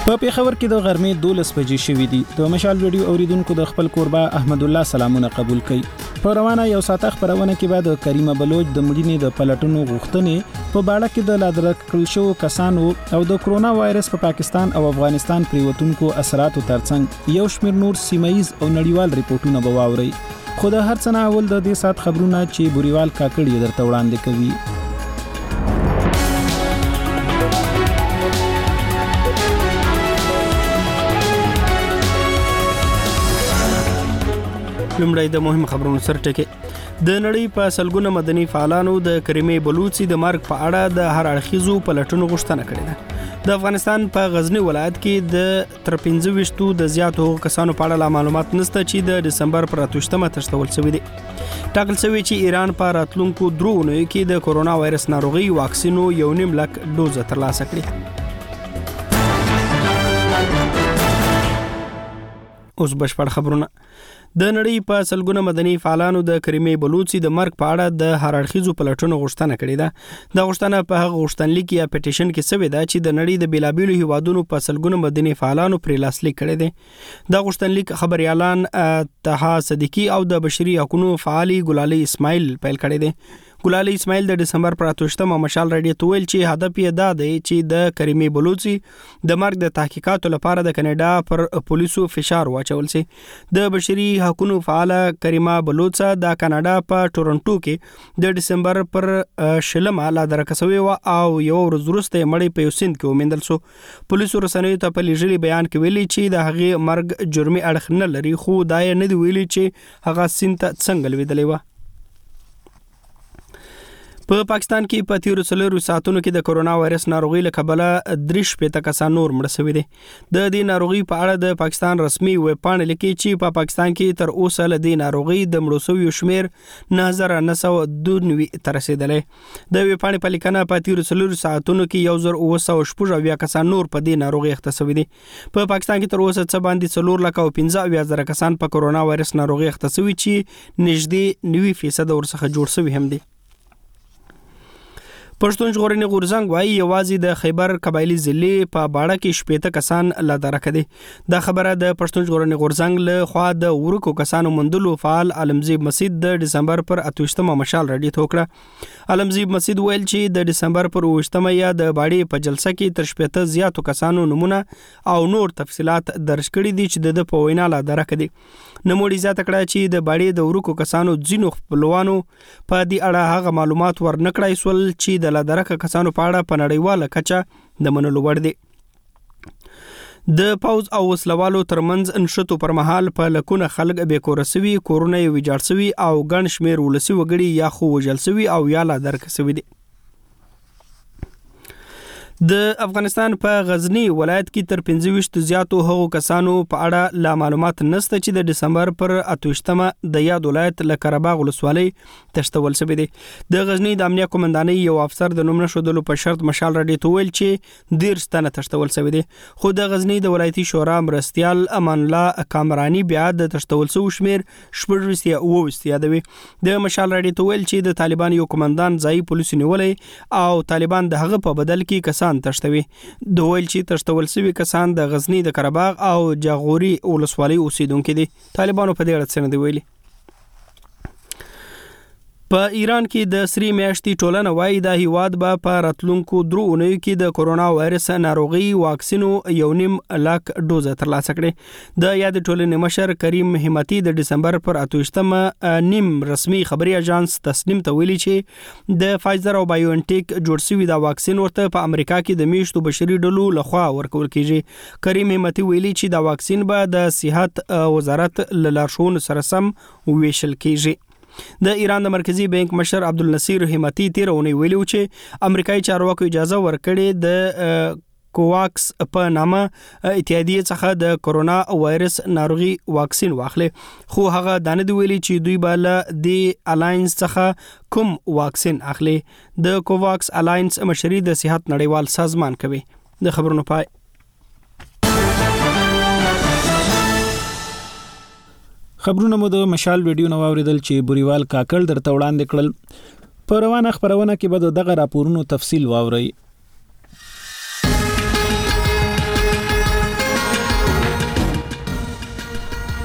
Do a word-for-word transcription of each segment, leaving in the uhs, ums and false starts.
په پیښور کې د غرمې دولس بجې شوې دي. د مشال ریډیو اوریدونکو د خپل کوربه احمد الله سلامونه قبول کړي. په روانه یو ساعت خبرونه کې بعد کریمه بلوچ د مدینې د پلټونو غوښتنې په باړه کې د لادرک کړل شو کسانو او د کرونا وایرس په پا پاکستان او افغانستان پریوتونکو اثراتو ترڅنګ یو شمېر نور سیمایز او نړیوال ریپورتونه به واوري. خو د هر څه نه اول د دې سات خبرونه چې بوريوال کاکړي درته وړاندې کوي. لمړی د مهم خبرونو سر ټکی. د نړۍ په سلګونه مدني فعالانو د کریمې بلوچي د مرګ په اړه د هر اړخیزو پلټنو غوښتنه کړې ده. د افغانستان په غزنی ولایت کې د تر پنځه ویشتو د زیاتو کسانو په اړه معلومات نشته چې د دسمبر پر اتوشتمه تشتول شوی دي. ټاکل شوی چې ایران په راتلونکو درو اونیو کې د کرونا وایرس ناروغي واکسینو یو نیم لک ډوز ترلاسه کړي. اوس بشپړ خبرونه. د نړۍ په سلګونه مدني فعالانو د کریمې بلوچي د مرګ په اړه د هر اړخیزو پلټنو غوښتنه کړې ده. د غوښتنه په هغه غوښتنلیک یا پټیشن کې شوی ده چې د نړۍ د بیلابیلو هیوادونو په سلګونه مدني فعالانو پرې لاسلیک کړی دی. د غوښتنلیک خبريالان طه صدیقی او د بشري حقوقو فعالي ګلالي اسماعیل پیل کړی دی. ګلالي اسماعیل د دسمبر پر اتوشتمه مشال راډیو ته ویل چې هدف یې دا دی چې د کریمې بلوچي د مرګ د تحقیقاتو لپاره د کاناډا پر پولیسو فشار واچول شي. د بشري حقوقو فعال کریمه بلوچا د کاناډا په ټورنټو کې د دسمبر پر شلمه لا درکسوي او یو ورځ وروسته مړی په یوسند کې ومندل شو. پولیسو رسنیو ته په لېږلي بیان کې ویلي چې د هغې مرګ جرمي اړخ نه لري، خو دا یې نه دی ویلي چې هغه سین ته څنګه لوېدلی و. په پاکستان کې په تیرو څلورو ساعتونو کې د کرونا وایرس ناروغي له کبله درې شپېته کسان نور مړه شوي دي. د دې ناروغي په اړه د پاکستان رسمي ویب پاڼه لیکي چې په پاکستان کې تر اوسه له دې ناروغي د مړو شویو شمېر نه هزار نه سوه دوه نوي ته رسېدلی. د ویب پاڼې په لیکنه په تیرو څلورو ساعتونو کې یو زر اوه سوه شپږ اویا کسان نور په دې ناروغي اخته شوي دي. په پاکستان کې تر اوسه څه باندې څلور لکه او پنځه اویا زره کسان په کرونا وایرس ناروغي اخته شوي چې نږدې نوي فیصد ورڅخه جوړ شوي هم دي. پښتون ژغورنې غورځنګ وايي یوازې د خیبر قبایلی ضلع په باړه کې شپېته کسان لا درک دي. دا خبره د پښتون ژغورنې غورځنګ له خوا د ورکو کسانو مندلو فعال علمزیب مسعود د دسمبر پر اتوشتمه مشال راډیو ته وکړه. علمزیب مسعود ویل چې د دسمبر پر اوویشتمه یا د باړې په جلسه کې تر شپېته زیاتو کسانو نمونه او نور تفصيلات درج کړي دي چې د په وینا لا درک دي. نموړي زیاته کړه چې د باړې د ورکو کسانو ځینو خپلوانو په دې اړه هغه معلومات ورنکړای سول چې د لادرکه کسانو په اړه په نړیواله کچه د منلو وړ دي. د پاوز او وسلوالو ترمنځ انشتو پر مهال په لکونه خلک بې کوره سوي، کورونه یې ویجاړ سوي او ګڼ شمېر ولسي وګړي یا خو وژل سوي او یا لادرکه سوي دي. د افغانستان په غزنی ولایت کې تر پنځه ویشت زیاتو هغو کسانو په اړه لا معلومات نشته چې د دسمبر پر اتوشتمه د یاد ولایت له قرهباغ ولسوالۍ تشتول شوی دی. د غزنی د امنیه قومندانۍ یو افسر د نوم نښودلو په شرط مشال راډیو ته ویل چې دېرش تنه تشتول شوی دی، خو د غزنی د ولایتي شورا مرستیال امان الله کامرانی بیا د تشتول شوي شمېر شپږ ویشت یا اوه ویشت یادوي. د مشال راډیو ته ویل چې د طالبان یو قومندان ځایي پولیسو نیولی او طالبان د هغه په بدل کې کسان تشتوي. د ویل چې تشتول شوي کسان د غزنی د قرهباغ او جاغوري ولسوالۍ اوسیدونکي دي. طالبانو په دې اړه څه نه دی ویلي. په ایران کې د سری میاشتې ټولنه وايي د هیواد به په راتلونکو درو اونیو کې د کرونا وایرس ناروغي واکسینو یو نیم لاک ډوز ترلاسه کړي. د یاد ټولنې مشر کریم همتی د دسمبر پر اتوشتمه نیم رسمي خبري اژانس تسنیم ته ویلي چې د فایزر او بایوانټیک جوړ شوی دا واکسین ورته په امریکا کې د میشتو بشري ډلو لخوا ورکول کیږي. کریم همتی ویلي چې دا واکسین به د صحت وزارت له لارښوونو سره سم ویشل کیږي. د ایران د مرکزی بانک مشر عبدالنصیر همتی تیر اونۍ ویلو چې امریکایي چارواکو اجازه ورکړې د کوواکس په نامه اتحادیه څخه د کرونا وایرس ناروغي واکسین واخلي، خو هغه دانه دی ویلي چې دوی به له د الاینس څخه کوم واکسین اخلي. د کوواکس الاینس مشري د صحت نړیوال سازمان کوي. د خبرونو پای. خبرونه مو د مشال ویډیو نو اوریدل چې بوريوال کاکړ درته وړاندې کړل. په روانه خبرونه کې به دغه راپورونو تفصیل واورئ.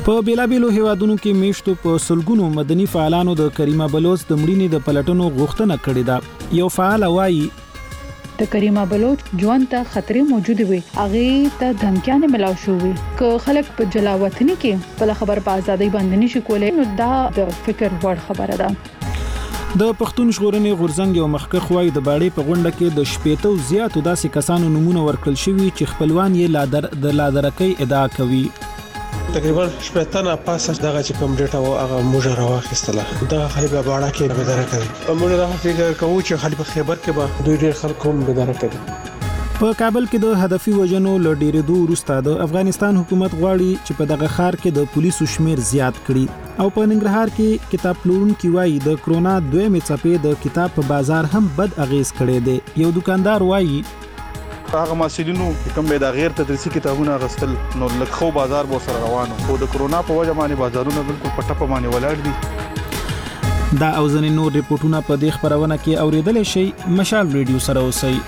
په بیلابیلو هیوادونو کې میشتو په سلګونو مدني فعالانو د کریمه بلوچ د مړینې د پلټنو غوښتنه کړې ده. یو فعال وایي د کریمه بلوچ ژوند ته خطرې موجود وي، هغه ته دھمکیانې ملاو شوې که خلک په جلاوطنۍ کې بل خبر په ازادۍ باندې نشي کولای، نو دا د فکر وړ خبره ده. د پښتون ژغورنې غورځنګ یو مخکښ وایي د باړې په غونډه کې د شپېتو زیاتو داسې کسانو نمونه ورکړل شوي چې خپلوان یې لادر د لادرکۍ ادعا کوي. تقریبا شپږ نه پاسه دغه چې کوم ډیټا او هغه موږ راوخیستله دغه خلک به باړه کې بدره کوي. موږ دا فکر کوو چې خلک په خیبر کې به دوی ډیر خلک هم بدره کوي. په کابل کې د هدفي وژنو ل ډیرېدو وروسته د افغانستان حکومت غواړي چې په دغه ښار کې د پولیسو شمیر زیات کړي او په ننګرهار کې کتاب پلورونکي وایي د کرونا دویمې څپې د کتاب په بازار هم بد اغیز کړی دی. یو دکاندار وایي هغه مسلینو کوم به د غیر تدریسي کتابونه غستل نو لکه بازار به سره روانو او د کرونا په وجه باندې بازارونه بالکل پټه باندې ولاړ دي. دا او ځینې نور ریپورتونه په دې خبرونه کې اوریدل شي. مشال ریډیو سره اوسئ.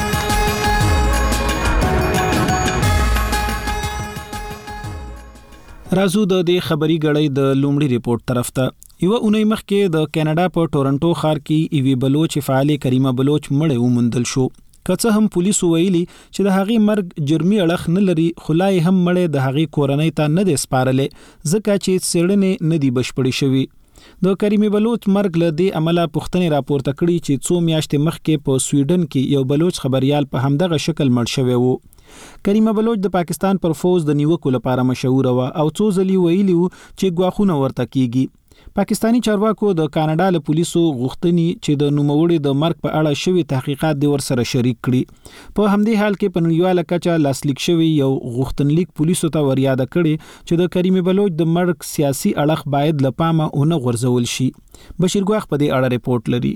رازو د دې خبري غړې د لومړي ریپورت طرف ته. یو اونۍ مخکې د کینیډا په ټورنټو ښار کې ایوي بلوچ فعال کریمه بلوچ مړ ومندل شو. کڅه هم پولیسو ویلي چې د هغې مرګ جرمي اړخ نه لري، خلای هم مړ د هغې کورنۍ ته نه دی سپارلې ځکه چې څېړنې نه دی بشپړې شوي. د کریمه بلوچ مرګ له دې عمله پوښتنې راپورته کړي چې څو میاشتې مخکې په سویډن کې یو بلوچ خبريال په همدغه شکل مړ شوی وو. کریمه بلوچ د پاکستان پر فوز د نیوکو لپاره مشهور و او څو ځلې ویلي وو چې ګواښونه ورته کیږي. پاکستانی چارواکو د کاناډا له پولیسو غوښتنې چې د نوموړي د مرګ په اړه شوی تحقیقات د ورسره شریک کړي. په همدې حال کې په نړیواله کچه لاسلیک شوی یو غوښتنلیک پولیسو ته وریاده کړي چې د کریمه بلوچ د مرګ سیاسي اړخ باید لپامه اونه غورځول شي. بشیر ګواخ په دې اړه ریپورت لري.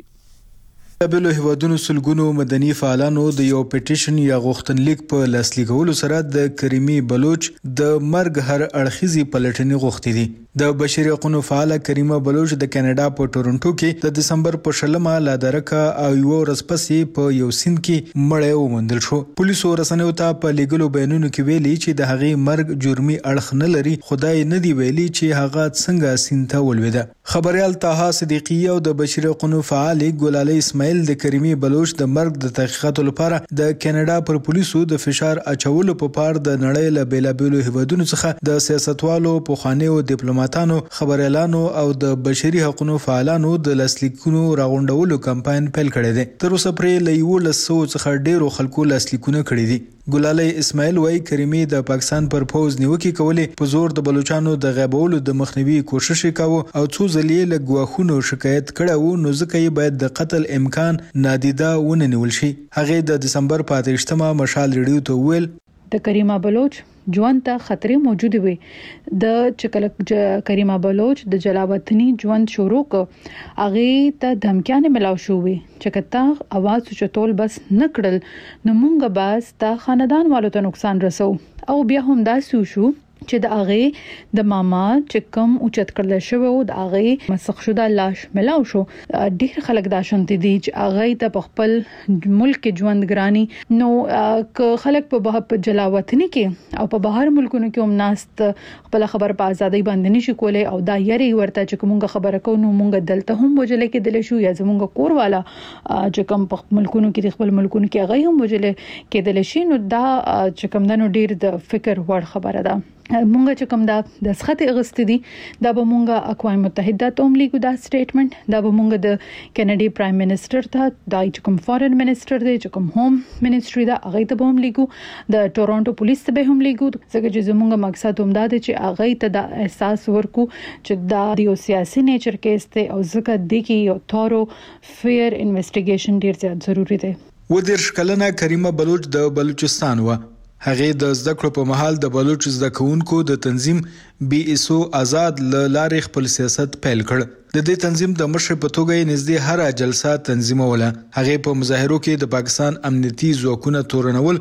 بل هیوادونو سلګونو مدني فعالانو د یو پټیشن یا غوښتنلیک په لاسلیکولو سره د کریمه بلوچ د مرګ هر اړخیزي پلټنې غوښتي دي. د بشري حقوقو فعال کریمه بلوچ د کینیډا په ټورنټو کې د دسمبر په شلمه لادرکه او یو ورځ پسې په یو سین کې مړ ومندل شو. پولیسو رسنیو ته په لیګلو بیانونو کې ویلي چې د هغې مرګ جرمي اړخ نه لري، خدای نه دی ویلي چې هغه څنګه سین ته ولویده. خبريال طه صدیقی او د بشري حقوقو فعال ګلالي اسماعیل د کریمه بلوچ د مرګ د تحقیقاتو لپاره د کینیډا پر پولیسو د فشار اچولو په پار د نړۍ له بیلابیلو هیوادونو څخه د سیاستوالو، پوخانیو ډیپلوماټانو، خبريالانو او د بشري حقوقو فعالانو د لاسلیکونو راغونډولو کمپاین پیل کړی دی. تر اوسه پرې له یو لسو څخه ډیرو خلکو لاسلیکونه کړي دي. ګلالي اسماعیل وايي کریمه د پاکستان پر فوز نیوکې کولې په زور د بلوچستان د غیبولو د مخنیوي کوشش وکاوه او څو ځلې له ګواښونو شکایت کړه و، نو ځکه یې باید د قتل امکان نادیده ونه نیول شي. هغه د دسمبر په اتهشتمه مشال ریډیو ته ویل د کریمه بلوچ ژوند ته خطرې موجود وي. د چکلک کریمه بلوچ د جلاوطنۍ ژوند شروع ک هغه ته دھمکیانې ملاو شوې چې کته اواز چتول بس نکړل نو مونږه باز تا خاندان والو ته نقصان رسو. او بیا هم دا سو شو چې د هغه د ماما چې کوم اوچت کړل شو او د هغه مسخ شوه لاش ملاو شو. ډیر خلک دا شنت دي چې هغه ته خپل ملک کې ژوند ګرانی نو ک خلک په جلاوطنۍ کې او په بهر ملکونو کې هم ناست خپل خبر په ازادۍ باندې نشي کولای او دا یری ورته چې کومه خبره کو نو مونږ دلته هم وجل کې دل شو یا زمونږ کور والا چې کوم په ملکونو کې خپل ملکونو کې هغه هم وجل کې دل شي. نو دا چې کوم دنو ډیر د فکر وړ خبره ده. مونږ چې کوم دا د سخت اغست دي دا به مونږه اقوام متحده ته هم لیکو دا سټیټمنټ، دا به مونږ د کینیډي پرایم منسٹر ته دا چې کوم فارن منسٹر دی چې کوم هوم منسټري دا هغه ته هم لیکو، د ټورنټو پولیس ته به هم لیکو ځکه چې زمونږ مقصد هم دا دی چې هغه ته دا احساس ورکو چې دا یو سیاسي نیچر کیس دی او ځکه د کی یو تورو فیر انویسټیګیشن ډیر زیات ضروری دی. و دیر شکلنه کریمه بلوچ د بلوچستان و هغه د زده کړو په محل د بلوچ زده کوونکو د تنظیم بي اس او آزاد لارې خپل سیاست پیل کړ. د دې تنظیم د مشر په توګه یې نږدې هر جلسه تنظیموله. هغه په مظاهرو کې د پاکستان امنیتي ځواکونو تورنول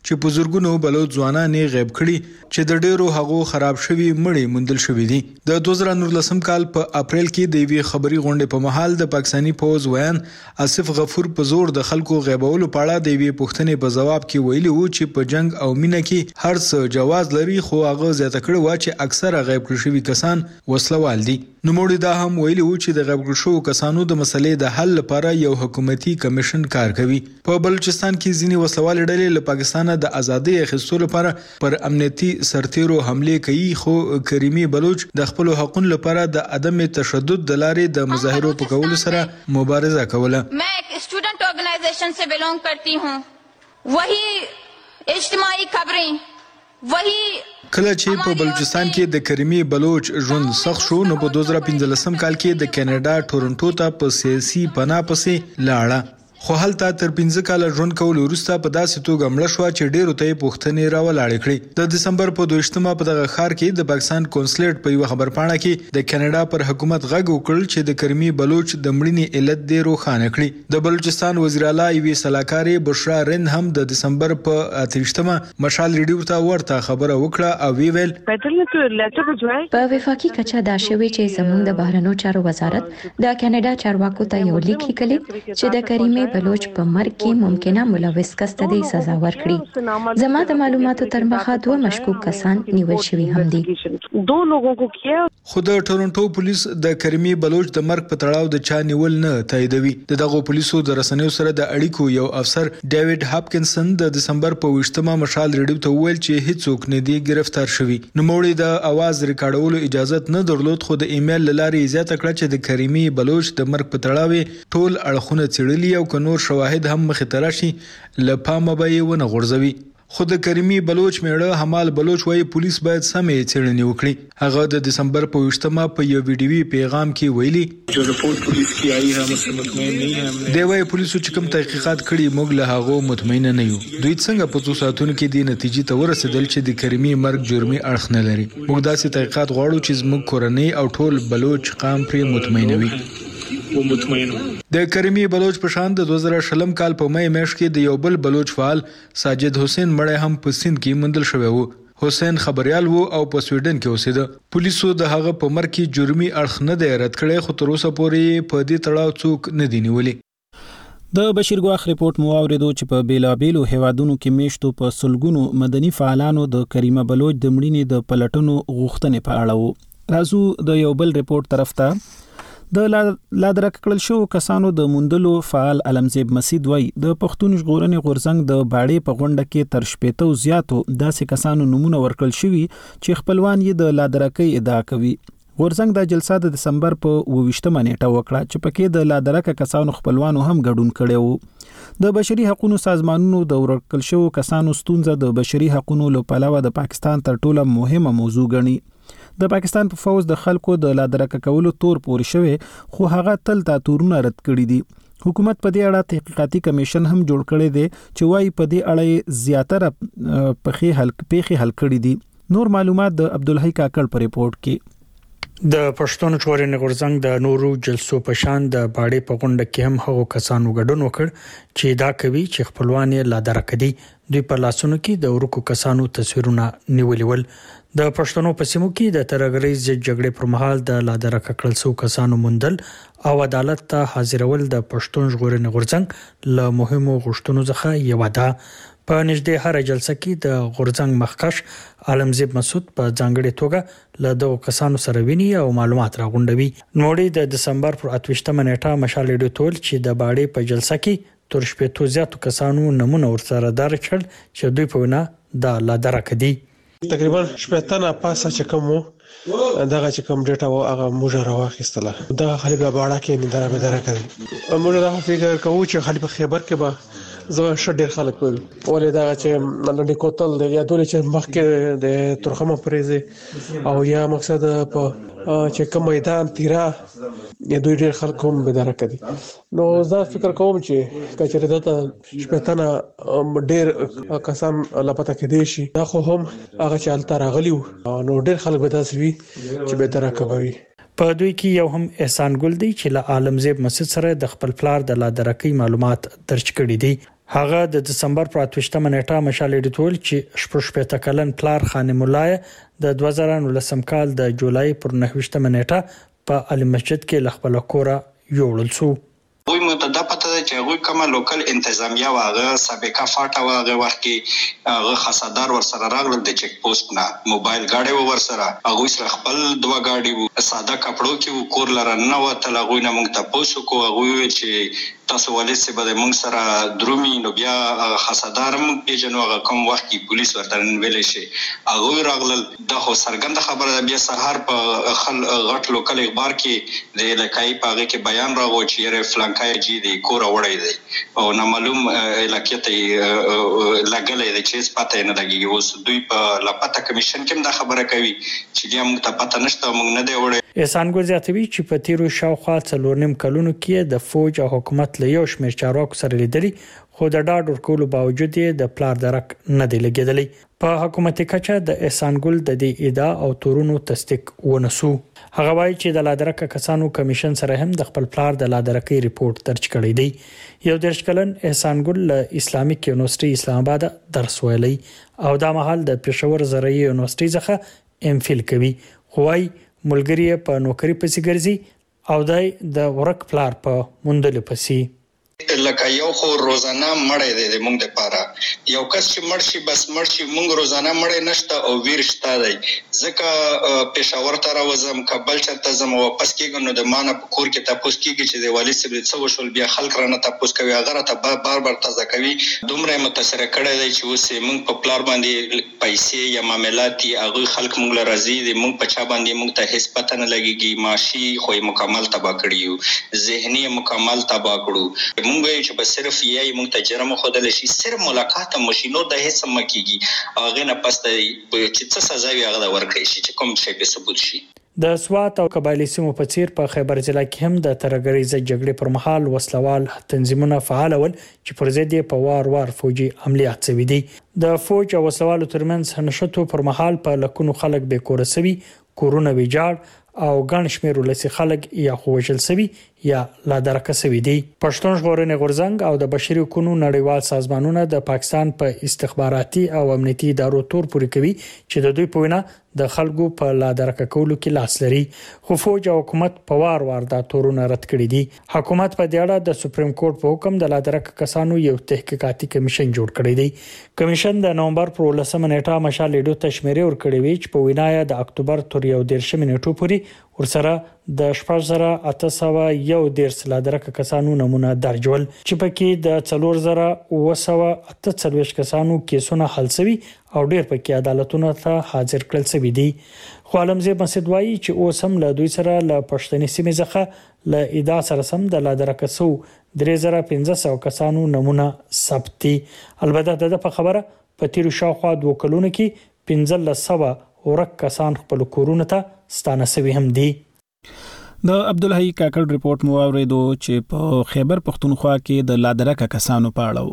چې په زورګونو بلوچ ځوانانې غیب کړي چې د ډیرو هغو خراب شوي مړي موندل شوي دي. د دوه زره نولسم کال په اپریل کې د یوې خبري غونډې په مهال د پاکستاني پوز ویان آصف غفور په زور د خلکو غیبولو په اړه د یوې پوښتنې په جواب کې ویلي وو چې په جنگ او مینه کې هر څه جواز لري، خو هغه زیاته کړی و چې اکثره غیب کړي شوي کسان وسلوال دي. نوموړي دا هم ویلي وو چې د غیب کړي شوو کسانو د مسلې د حل لپاره یو حکومتي کمیشن کار کوي. په بلوچستان کې ځینې وسلوال ډلې له پاکستانه د ازادۍ اخیستلو لپاره پر امنیتي سرتیرو حمله کوي، خو کریمي بلوچ د خپل حقوقو لپاره د عدم تشدد د لارې د مظاهرو په کولو سره مبارزه کوله. मैं एक student organisation से बिलोंग करती हूँ, वही इज्तिमाई खबरें वही کله چې په بلوچستان کې د کریمي بلوچ ژوند سخت شو نو په دوه زره پنځلسم کال کې د کینیډا ټورنټو ته په سیاسي پناه پسې لاړه، خو هلته تر پنځه کاله ژوند کول وروسته په داسې توګه مړه شوه چې ډېرو ته یې پوښتنې راولاړې کړې. د دسمبر په دویشتمه په دغه ښار کې د پاکستان کونسلیټ په یوه خبرپاڼه کې د کینیډا پر حکومت غږ وکړ چې د کریمي بلوچ د مړینې علت دې روښانه کړي. د بلوچستان وزیر اعلی یوې سلاکارې بشرا رند هم د دسمبر په اتهشتمه مشال ریډیو ته ورته خبره وکړه او وی ویل په وفاقي کچا دا شوی چې زموږ د بهرنیو چارو وزارت د کینیډا چارواکو ته یو لیک لیکلی چې د کریمي بلوچ په مرګ کې ممکنه ملوث کس ته د سزا ورکړي. زما د معلوماتو تر مخه دوه مشکوک کسان نیول شوي هم دي. خو د ټورنټو پولیس د کریمي بلوچ د مرګ په تړاو د چا نیول نه تاییدوي. د دغه پولیسو د رسنیو سره د اړیکو یو افسر ډیوډ هاپکینسن د دسمبر په ویشتمه مشال ریډیو ته وویل چې هیڅوک نه دی گرفتار شوی. نوموړي د اواز ریکارډولو اجازه نه درلود، خو د ایمیل لارې زیاته کړه چې د کریمي بلوچ د مرګ په تړاو ټول اړخونه څېړلي او کنور شواهد هم مخې ته راشي له پامه به یې ونه غورځوي. خو د کریمي بلوچ میړه حمال بلوچ وايي پولیس باید سمې څېړنې وکړي. هغه د دسمبر په ویشتمه په یو ویډیوي پیغام کې ویلي جو رپورت پولیس کی آئی ہے ہم مطمئن نہیں ہیں. دی وايي پولیسو چې کوم تحقیقات کړي موږ له هغه مطمئن نه یو. دوی څنګه په څو ساعتونو کې د نتیجې ته ورسېدل چې د کریمي مرګ جرمي اړخ نه لري. موږ داسې تحقیقات غواړو چې زموږ کورنۍ او ټول بلوچ قام پرې مطمئن وي. د کریمي بلوچ په شان د دوه زره شلم کال په مې میاشت کې د یو بل بلوچ فعال ساجد حسین مړی هم په سند کې موندل شوی وو. حسین خبريال وو او په سویډن کې اوسېده. پولیسو د هغه په مرګ کې جرمي اړخ نه دی رد کړی، خو تر اوسه پورې په دې تړاو څوک نه دی نیولي. د بشیر ګواخ ریپورت مو اوریدو چې په بیلابیلو هیوادونو کې میشتو په سلګونو مدني فعالانو د کریمه بلوچ د مړینې د پلټنو غوښتنې په اړه وو. راځو د یو بل ریپورت طرف ته. د لادرک کړل شو کسانو د موندلو فعال علمزیب مسید وای د پښتون ژغورنې غورځنګ د باړې په غونډه کې تر شپېتو زیاتو داسې کسانو نمونه ورکړل شوي چې خپلوان یې د لادرکۍ ادعا کوي. غورځنګ د جلسه د دسمبر په اوویشتمه نیټه وکړه چې پکې د لادرک کسانو خپلوانو هم ګډون کړي وو. د بشري حقوقو سازمانونو د ورکړل شو کسانو ستونزه د بشري حقوقو له پلوه د پاکستان تر ټولو مهمه موضوع ګڼي. د پاکستان په فوز د خلکو د لادرک کولو تور پورې شوی، خو هغه تل تا تورونه رد کړي دي. حکومت په دې اړه تحقیقاتي کمیشن هم جوړ کړی دی چې وايي په دې اړه زیاتره پخې حل پیخي حل کړي دي. نور معلومات د عبدالحی کاکړ په ریپورت کې. د پښتون ژغورنې غورځنګ د نورو جلسو په شان د باړې په غونډه کې هم هغو کسانو ګډون وکړ چې دا کوي چې خپلوان یې لادرک دي. دوی په لاسونو کې د ورکو کسانو تصویرونه نیولي ول. د پښتنو په سیمو کې د ترګریز جګړې پر مهال د لادرک کړل شو کسانو موندل او عدالت ته حاضرول د پښتون ژغورنې غورځنګ له مهمو غوښتنو څخه یو ده. په نږدې هر جلسه کې د غورځنګ مخکښ علمزیب مسعود په ځانګړي توګه له دغو کسانو سره ویني او معلومات راغونډوي. نوړي د دسمبر پر اتهشتمه نیټه مشال ریډیو تول چې د باړې په جلسه کې تر شپېتو زیاتو کسانو نمونه ورسره دار کړل چې دوی په وینا د لادرک دي. تقریبا شپږ پاسه چې کوم دغه چې کوم ډیټا و هغه موږ راوخیستله. دا خالي په باړه کې نه درا به درا کوي. موږ دا فکر کوو چې خالي په خیبر کې به زه شډیر خلک ول ولې دا چې نن کوتل د یا دولت چې مخکې د ترخمه پریزه او یا مقصد په چې کوم میدان تیرا یا دوی ډیر خلک هم بداره کړي. نو زه فکر کوم چې کچره دته شپږتنه ډیر کسان لپاره کې دي شي دا خو هم هغه چې الته راغلی نو ډیر خلک به تاسو وي چې بداره کوي. په دوی کې یو هم احسان ګل دی چې له عالمزیب مسعود سره د خپل پلار د لادرکۍ معلومات درج کړي دي. هغه د دسمبر پر اتوشتمه نیټه مشال ایډیټول چې شپږ کلن پلار خان مولای د دوه زره نولسم کال د جولای پر نهویشتمه نیټه په علي مسجد کې لخپل کوره یوړل شو. وی متدا پته ده چې هغه کومه لوکل انتظامیه واغه سابقه فاټا واغه وخت کې هغه خاصدار ورسره راغلل د چک پوسټ نه موبایل گاډي ورسره هغه سره خپل دوه گاډي ساده کپړو کې کور لره نه وته هغه نه موږ ته پوسو کو هغه چې تاسو ولې څه بده موږ سره درومي نو بیا خاصدار موږ پیژنو هغه کوم وخت کې پولیس ورته ویلې شي هغه راغلل د خو سرګند خبره بیا سهار په خل غټ لوکل اخبار کې د لکای پاغه کې بیان راغو چې فلان کای جی دی کور وړی دی او نامعلوم علاقې ته لګلې د چیز پته نه لګي اوس دوی په لپټه کمیشن کې دا خبره کوي چې بیا موږ ته پته نشته موږ نه دی وړی. احسان ګل زیاتوي چې په تیرو شاوخوا څلور نیم کلونو کې د فوج او حکومت له یو شمېر چارواکو سره لیدلي خو د ډاډ ورکولو باوجود د پلار درک نه دی لګیدلی. په حکومتي کچه د احسان ګل د دې ادعا او تورونو تصدیق ونسو. هغه وایي چې د لادرک کسانو کمیشن سره هم د خپل پلار د لادرکۍ ریپورت درج کړی دی. یو درش کلن احسان ګل له اسلامیک یونیورسيټي اسلام آباد درس ویلی او دا مهال د پېښور زرعي یونیورسيټي څخه ام فیل کوي. خو وايي ملګری په نوکری پسې ګرځي او دای د ورک پلار په موندل پسې. لکه یو خو روزانه مړی دی د موږ لپاره یو کس چې مړ شي بس مړ شي موږ روزانه مړی نشته او ویر شته دی ځکه پېښور ته راوځم کابل چرته زم واپس کېږم نو د مانه په کور کې تاسو کېږي چې د والي صاحب څه وشول بیا خلک رانه تاسو کوي هغه ته بار بار تازه کوي دومره متاثر کړی دی چې اوس موږ په پلار باندې پیسې یا معاملات هغه خلک موږ لرازي دي موږ په چا باندې موږ ته هیڅ پته نه لګيږي ماشي خو مکمل تبا کړیو ذهني مکمل تبا کړو موږ چې په صرف یې موږ ته جرم خودل شي صرف ملاقات مشینو د هیڅ مکیږي هغه نه پسته چې څه سزا وي هغه ورکړي شي چې کوم شی به ثبوت شي. د سوات او قبایلی سیمو په څیر په خیبر ضلع کې هم د ترګریزه جګړې پر مهال وسلوال تنظیمونه فعال ول چې پر ضد په وار وار فوجي عملیات شوي دي. د فوج او وسلوالو ترمنځ نشټو پر مهال په لکونو خلک به کور سوي کورونه ویجاړ او ګڼ شمېر ولسی خلک یا خوشل سوي یا لا درکه سوي دي. پښتون ژغورنې غورځنګ او د بشري حقوقو نړیوال سازمانونه د پاکستان په پا استخباراتي او امنیتي ادارو تور پوري کوي چې د دوی په وینا د خلکو په لا درکه کولو کې لاس لري خو فوج او حکومت په وار وار دا تورونه رد کړي دي. حکومت په دې اړه د سپریم کورټ په حکم د لا درکه کسانو یو تحقیقاتي کمیشن جوړ کړی دی. کمیشن د نومبر پر ولسمه نیټه مشال لیدو تشمیرې ور کړې وی چې په وینا د اکتوبر تر یو دیرشم نیټو پورې ورسره د شپږ زره اته سوه یو دیرش لادرکه کسانو نمونه درج ول چې پکې د څلور زره اوه سوه اته څلوېښت کسانو کیسونه حل شوي او ډېر پکې عدالتونو ته حاضر کړل شوي دي. خو عالمزیب مسعود وایي چې اوس هم له دوی سره له پښتني سیمې څخه له ادعا سره سم د لادرکه سو درې زره پنځه سوه کسانو نمونه ثبت دي. البته د په خبره په تیرو شاوخوا دوه کلونو کې پنځلس سوه ورک کسان خپل کورونه ته ستانه شوي هم دي. د عبدالحی کاکړ ریپورت مو اوریدو چې په خیبر پختونخوا کې د لادرکه کسانو په اړه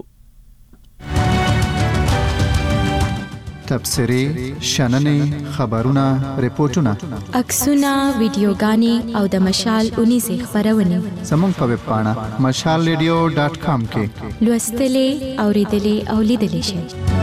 تبصرې شننې خبرونه ریپورتونه عکسونه ویډیوګانې او د مشال اونیزه خبرونه زموږ په ویب پاڼه مشال ریډیو ډاټ کام کې لوستلې اوریدلې او لیدلې شئ.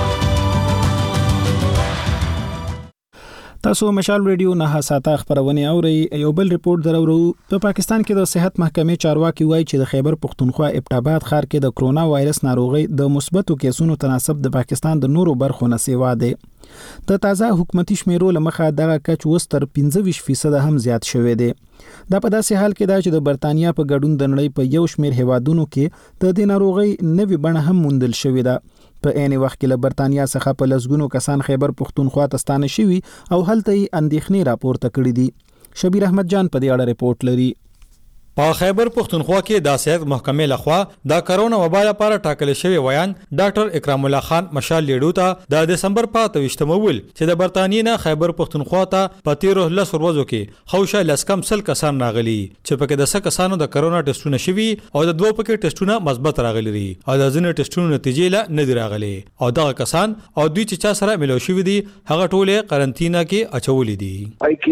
تاسو مشال ریډیو نه ساته خبرونه اوري. یو بل ریپورت درورو په پا پاکستان کې د صحت محکمې چارواکي وایي چې د خیبر پختونخوا ابټاباد ښار کې د کرونا وایرس ناروغي د مثبتو کیسونو تناسب د پاکستان د نورو برخو نه سیوا دی. د تازه حکومتي شمیرو لمخه دغه کچ وستر پنځه ویشت فیصد هم زیات شوی دی. دا په داسې حال کې دا چې د برتانیا په ګډون د نړۍ په یو شمیر هیوادونو کې د دې ناروغي نوې بڼه هم موندل شوې ده. په عین وخت کې له برتانیا څخه په لسګونو کسان خیبر پختونخوا ته ستانه شوي او هلته یې اندېښنې راپورته کړې دي. شبیر احمد جان په دې اړه ریپورت لري. په خیبر پختونخوا کې د صحت محکمې لخوا د کرونا وبا لپاره ټاکل شوی ویان ډاکټر اکرام الله خان مشال لیډو ته د دسمبر په اتوشتمه ول چې د برتانیې نه خیبر پختونخوا ته په تیرو لس ورځو کې خوشه لس کم سل کسان راغلي چې پکې د څه کسانو د کرونا ټیسټونه شوي او د دوه پکې ټیسټونه مثبت راغلي دي او د ځینې ټیسټونو نتیجې لا نه دي راغلي او دغه کسان او دوی چې چا سره ملو شوي دي هغه ټوله قرنطینه کې اچولې دي. آی کی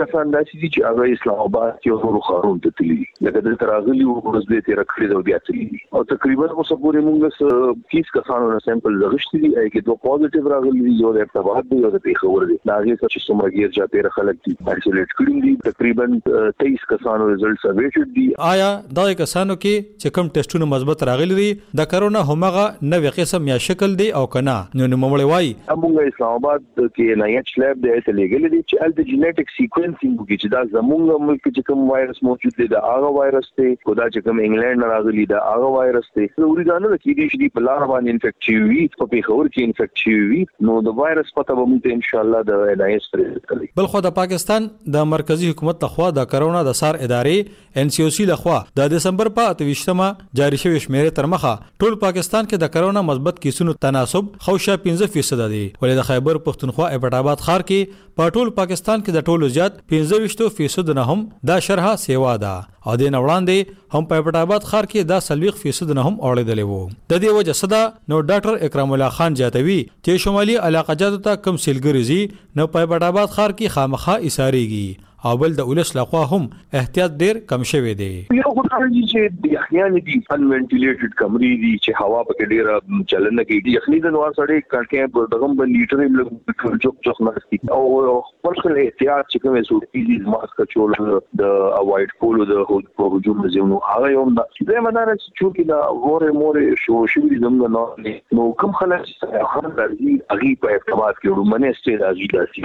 کسان داسې دي چې هغه اسلام آباد کې ورو خارون ته تللی لکه د تراغلی ورځ دې تیر کړی دا بیا تللی او تقریبا اوس پورې موږ تیس کسانو نه سیمپل لغښتي دي چې دوه پوزټیو راغلي یو د ارتباط دی او د پیښور دی دا هغه چې څومره غیر چا تیر خلک دي آیسولیټ کړي دي تقریبا تیس کسانو ریزلټس اویټډ دي. آیا دا کسانو کې چې کوم ټیسټونه مثبت راغلي دي د کرونا همغه نوې قسم یا شکل دی او کنه نو نوموړی وایي موږ اسلام آباد کې نه یې لاب د ته لګل دي چې ال د جینیټک سیکوینسینګ کې چې دا زموږ ملک کې کوم وایرس موجود دی دا هغه وایرس دی خدا چې کوم انګلند راغلی دا هغه وایرس دی ضروري ده نه چې دې شي په لار باندې انفیکټ شي وي په پیښور کې انفیکټ شي وي نو د وایرس پته به موږ ان شاء الله د الایس پرې کوي. بل خو د پاکستان د مرکزی حکومت لخوا د کرونا د سار ادارې ان سی او سی لخوا د دسمبر په اتویشتمه جاری شوی شمیره تر مخه ټول پاکستان کې د کرونا مثبت کیسونو تناسب خوشا پنځه فیصد دی ولې د خیبر پختونخوا ایبټ آباد ښار کې په ټول پاکستان کې د ټولو زیات پنځه فیصد نه هم دا شرحه سیوا ده او د نوړاندې هم په ایبټ آباد ښار کې دا سلويخ فیصد نه هم اوړېدلې وو. د دې وجه صدا نو ډاکټر اکرام الله خان جاتوي چې شمالي علاقه جاتو ته کم سیلګریزي نو په ایبټ آباد ښار کې خامخا اساریږي او بل د اولس لخوا هم احتیاط ډیر کم شوی دی. یو خدای چې د یخنیان دي ان وینټیلیټډ کمرې دي چې هوا پکې ډیر چلن کوي د یخنی د نوار سره کټکې په دغه بل لیټر یې چوک چوک نشي او خپل خپل احتیاط چې کومه سو ایزي ماسک چول د اوایډ کولو د په هجوم زمو هغه یو د مدار چې چې دا وره مور شو شو زموږ نه نو کوم خلک چې هغه راځي هغه په اعتماد کې ورمنه استي راځي د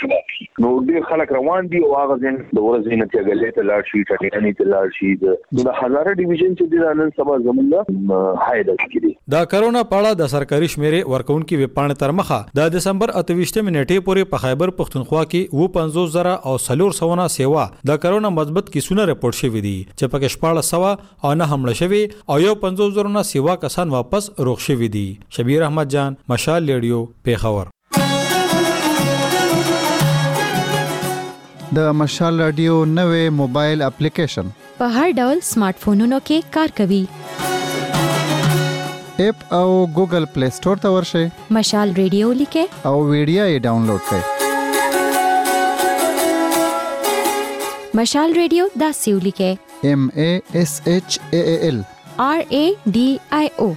سیټ نو ډیر خلک روان دي او غزن د ورځې نه تګلې ته لاړ شي ټټنی ته لاړ شي د هزاره ډیویژن چې د نن سبا زمونږه هايده کړي. دا کرونا پاړه د سرکاري شمیرې ورکونکو وپاڼه تر مخه د دسمبر اتویشتمه نیټه پورې په خیبر پختونخوا کې و پنځوس زره او سلور سونه سیوا د کرونا مثبت کیسونه رپورټ شوې دي چې پکې شپاړس سوا او نه حمله شوی او یو پنځوس زره نه سیوا کسان واپس روغ شوی دي. شبیر احمد جان مشال ریډیو پیښور. د مشال رادیو نوې موبایل اپلیکیشن په هر ډول سمارټ فونونو کې کار کوي. اپ او ګوګل پلی سٹور ته ورشئ مشال ریډیو لیکه او ویډیو یې ډاونلوډ کړئ. مشال ریډیو دا سیو لیکه ایم ای ایس ایچ ای ایل آر ای ډی آی او.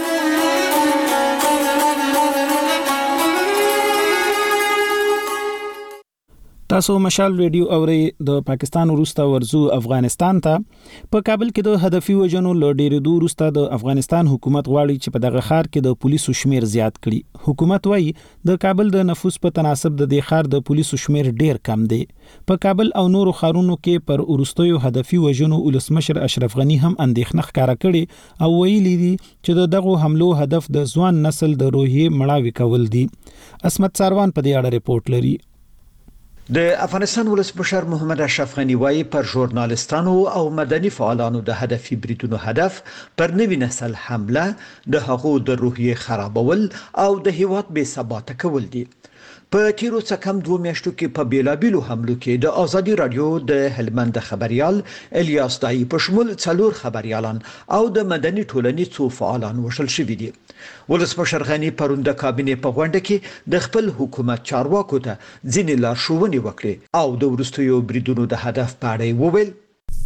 تاسو مشال ریډیو اوري د پاکستان وروسته ورزو افغانستان ته په کابل کې د هدفي وجنو لډېر دور وروسته د افغانستان حکومت غواړي چې په دغه ښار کې د پولیسو شمیر زیات کړي. حکومت وایي د کابل د نفوس په تناسب د دې ښار د پولیسو شمیر ډیر کم دی. په کابل او نورو ښارونو کې پر ورستیو هدفي وجنو ولسمشر اشرف غنی هم اندېښنه ښکارا کړي او ویلي دي چې د دغه حملو هدف د ځوان نسل د روحي مړاوي کول دي. اسمت ساروان په دې اړه ریپورت لري. د افغانستان ولسمشر محمد اشرف غنی وايي پر ژورنالستانو او مدني فعالانو د هدفي بریدونو هدف پر نوي نسل حمله د هغو د روحیې خرابول او د هیواد بې ثباته کول دي. په تیرو څه کم دوه میاشتو کې په بیلابیلو حملو کې د ازادي رادیو د هلمند خبريال الیاس دای په شمول څلور خبريالان او د مدني ټولنې څو فعالان وشل شوي دي. ولسمشر غنی پرون د کابینې په غونډه کې د خپل حکومت چارواکو ته ځینې لارښوونې وکړې او د ورستیو بریدونو د هدف په اړه وویل.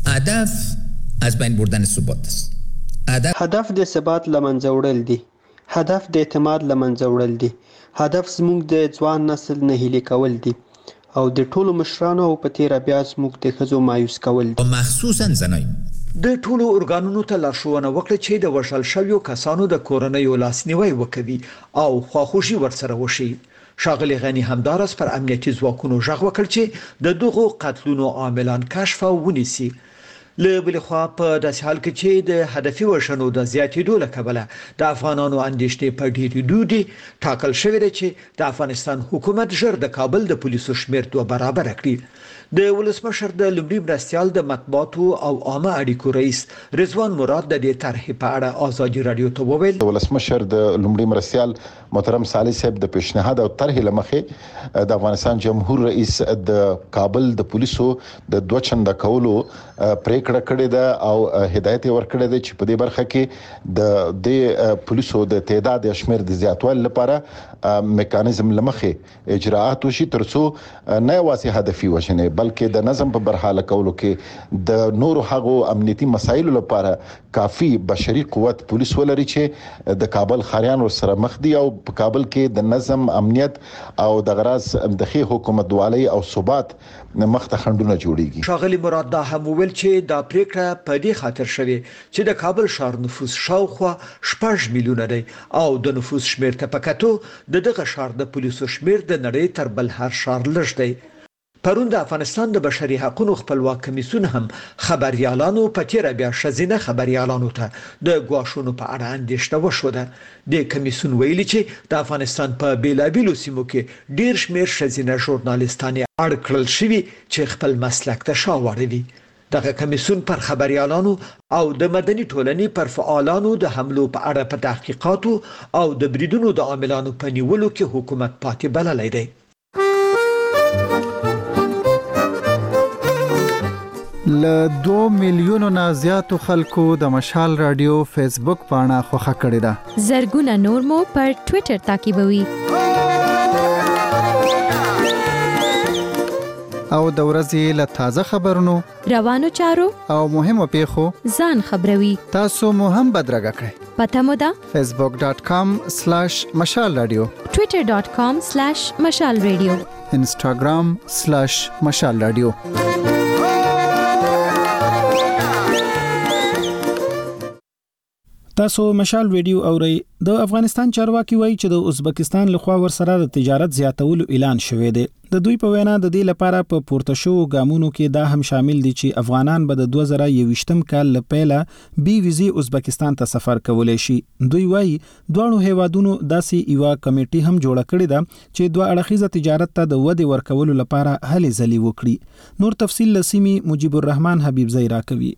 هدف از بین بردن ثبات است. هدف د ثبات لمنځه وړل دي. هدف د اعتماد لمنځه وړل دي. هدف زموږ د ځوان نسل نه هیلې کول دي او د ټولو مشرانو او په تیر بیا زموږ د ښځو مایوس کول دي. مخصوصا زنای د ټولو ارګانونو ته لارښوونه وکړه چې د وشل شویو کسانو د کورنۍ لاسنیوي وکوي او خواخوشي ورسره وشي. شاغلی غنی همدارس پر امنیتي ځواکونو ژغ وکړ چې د دغو قتلونو عاملان کشف او ونیسي. له بل خوا په داسې حال کې چې د هدفي وشنو د زیاتېدو له کبله د افغانانو اندېښنې په ډېرېدو دي ټاکل شوې ده چې د افغانستان حکومت ژر د کابل د پولیسو شمیر دوه برابره کړي. د ولسمشر د لومړي مرستیال د مطبوعاتو او عامه اړیکو رئیس رضوان مراد د دې طرحې په اړه ازادي رادیو ته وویل. د ولسمشر د لومړي مرستیال محترم صالح صاحب د پیشنهاد او طرحې لمخې د افغانستان جمهور رئیس د کابل د پولیسو د دوه چنده کولو پریکړه کړې ده او هدایت ورکړی دی چې په دې برخه کې د د پولیسو د تعداد شمیر د زیاتوالي لپاره میکانیزم لمخې اجراءات وشي ترڅو نه واسي هدفي وشنه بلکې د نظم په برحاله کولو کې د نورو هغو امنیتي مسایلو لپاره کافي بشري قوت پولیس ولري چې د کابل خاریان سره مخ دي او په کابل کې د نظم امنیت او د غراس د خي حکومت دوالي او ثبات مخته خندونه جوړيږي. شاغلي مراد دا هم ویل چې دا پریکړه په دې خاطر شوه چې د کابل ښار نفوس شاوخوا شپږ میلیونه دی او د نفوس شمیر ته پکاتو د دغه ښار د پولیسو شمیر د نړۍ تر بل هر ښار لږ دی. پرون د افغانستان د بشري حقوقو خپلواک کمیسیون هم خبريالانو په تیر بیا شزینه خبريالانو ته د غواښونو په اړه اندېښنه وشوده. د کمیسیون ویلي چې د افغانستان په بیلابیلو سیمو کې ډیر شمیر شزینه ژورنالیستان اړ کړل شوي چې خپل مسلک ته شاوړي. دغه کمیسیون پر خبريالانو او د مدني ټولنې پر فعالانو د حملو په اړه په تحقیقاتو او د بریدونو د عاملانو په نیولو کې حکومت پاتې بللی دی. ل دوه میلیونو نه زیاتو خلکو د مشال رادیو فیسبوک پاڼه خوښه کړې ده. زرګونه نور مو پر ټوئیټر تعقیبوي. او د ورځې له تازه خبرونو روانو چارو او مهمو پیښو ځان خبروي. تاسو مو هم بدرګه کړئ. پته مو ده facebook dot com slash mashal radio twitter dot com slash mashal radio instagram slash mashal radio. تاسو مشال ویډیو اورئ. د افغانستان چارواکي وایي چې د ازبکستان لخوا ورسره د تجارت زیاتولو اعلان شوی دی. د دوی په وینا د دې لپاره په پورته شو ګامونو کې دا هم شامل دي چې افغانان به د دوه زره یوویشتم کال لپاره بي ویزي ازبکستان ته سفر کولای شي. دوی وایي دوه هیوادونو داسې یو کمیټي هم جوړه کړې ده چې دوه اړخیزه تجارت ته د ودې ورکولو لپاره هلې ځلې وکړي. نور تفصیل لسیمی مجيب الرحمن حبیب زیرا کوي.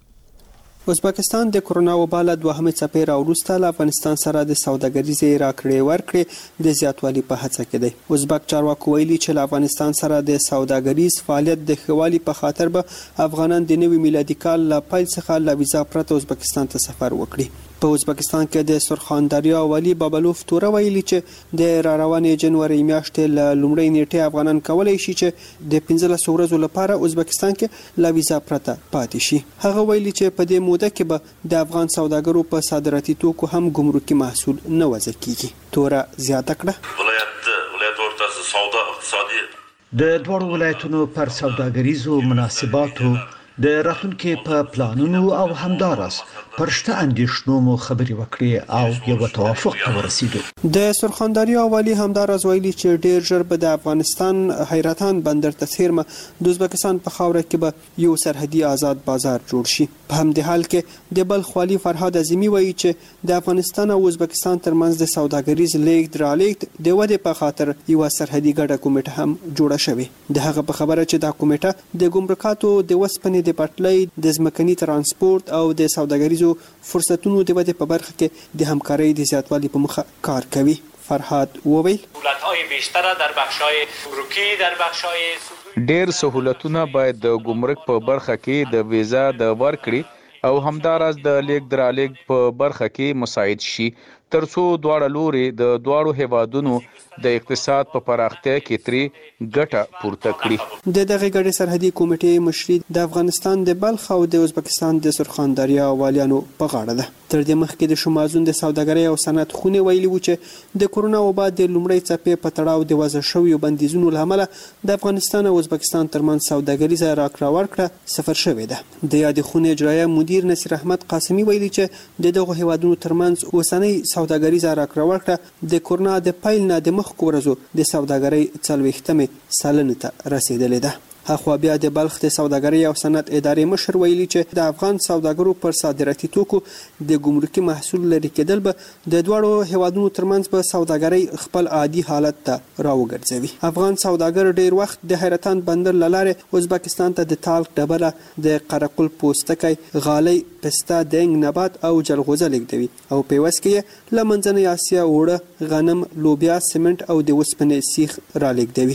ازبکستان د کرونا وبا له دوهمې څپې راوروسته له افغانستان سره د سوداګریزې راکړې ورکړې د زیاتوالي په هڅه کې دی. ازبک چارواکو ویلي چې له افغانستان سره د سوداګریز فعالیت د ښه په خاطر به افغانان د نوي میلادي کال له پیل څخه له ویزا پرته ازبکستان ته سفر وکړي. په ازبکستان کې د سرخان دریا والی بابلوف توره ویلي چې د را روانې جنوري میاشتې له لومړۍ نیټې افغانان کولای شي چې د پنځلس ورځې لپاره ازبکستان کې له ویزا پرته پاتې شي. هغه ویلي چې په دې موده کې به د افغان سوداګرو په صادراتي توکو هم ګمرکي محصول نه وضع کیږي. توره زیاته کړه. ولایت ولایت ورته سودا اقتصادي د دوه ولایتونو پر سوداګریزو مناسباتو د راتلونکي په پلانونو او همدارس پرشته اندیشنو مو خبري وکړي او یو توافق ته ورسیدو. د سرخانداریا والی همدارس ویلي چې ډیر ژر به د افغانستان حیرتان بندر ته څیرمه د ازبکستان په خاوره کې به یو سرحدي آزاد بازار جوړ شي. په همدې حال کې د بلخ والی فرهاد اعظمي وایي چې د افغانستان او ازبکستان ترمنځ د سوداګریز لیږد رالیږد د ودې په خاطر یو سرحدي ګډه کمیټه هم جوړه شوې. د هغه په خبره چې دا کمیټه د ګمرکاتو د وسپنې د پټلۍ د ځمکني ترانسپورت او د سوداګریزو فرصتونو د ودې په برخه کې د همکارۍ د زیاتوالي په مخه کار کوي. فرهاد وویل دولت‌های بیشتر در بخش‌های گمرکی در بخش‌های ډېر سہولتونه باید د ګمرک په برخه کې د ویزا د ورکړې او همداراز د لیک درالېګ په برخه کې مساعد شي ترڅو دواړه لوري د دواړو هیوادونو د اقتصاد په پراختیا کې تری ګټه پورته کړي. د دغه ګډې سرحدي کمیټې مشري د افغانستان د بلخ او د ازبکستان د سرخان دریا والیانو په غاړه ده. تر دې مخکې د شمازون د سوداګرۍ او صنعت خونې ویلي و چې د کرونا وبا د لومړۍ څپې په تړاو د وضع شویو بندیزونو له امله د افغانستان او ازبکستان ترمنځ سوداګریزه راکړه ورکړه صفر شوې ده. د یادې خونې اجرایه مدیر نصیر احمد قاسمی ویلي چې د دغه هیوادونو ترمنځ اوسنۍ سوداګریزه راکړه ورکړه د کرونا د پیل نه د مخکې ورځو د سوداګرۍ څلوېښتمې سلنې ته رسیدلې ده. اخوا بیا د بلخ د سوداګرۍ او صنعت ادارې مشر ویلي چې د افغان سوداګرو پر صادراتي توکو د ګمرکي محصول لري کېدل به د دواړو هیوادونو ترمنځ په سوداګرۍ خپل عادي حالت ته راوګرځوي. افغان سوداګر ډیر وخت د حیرتان بندر لاره ازبکستان ته د تالک ډبره د قرقل پوستکی غالۍ پسته دنګ نبات او جلغوزه لیږدوي او په وس کې له منځنۍ اسیا وړه غنم لوبیا سیمنټ او د وسپنې سیخ را لیږدوي.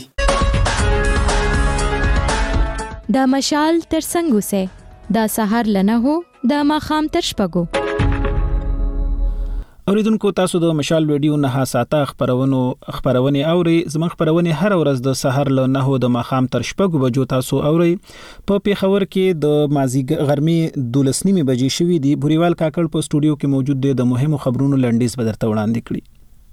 دا مشال تر څنګه سه دا سحر لنه هو دا ماخام تر شپګو. اوریدونکو تاسو د مشال ویډیو نه ساته خبرونو خبرونه اوري زموږ خبرونه هر ورځ د سحر له نه د ماخام تر شپږ بجو تاسو اوري په پیښور کې د مازیګ غرمي دولس نیمه بجې شوې دي بوريوال کاکړ په سټوډیو کې موجود دی د مهمو خبرونو لنډیز بدرته وړاندې کړي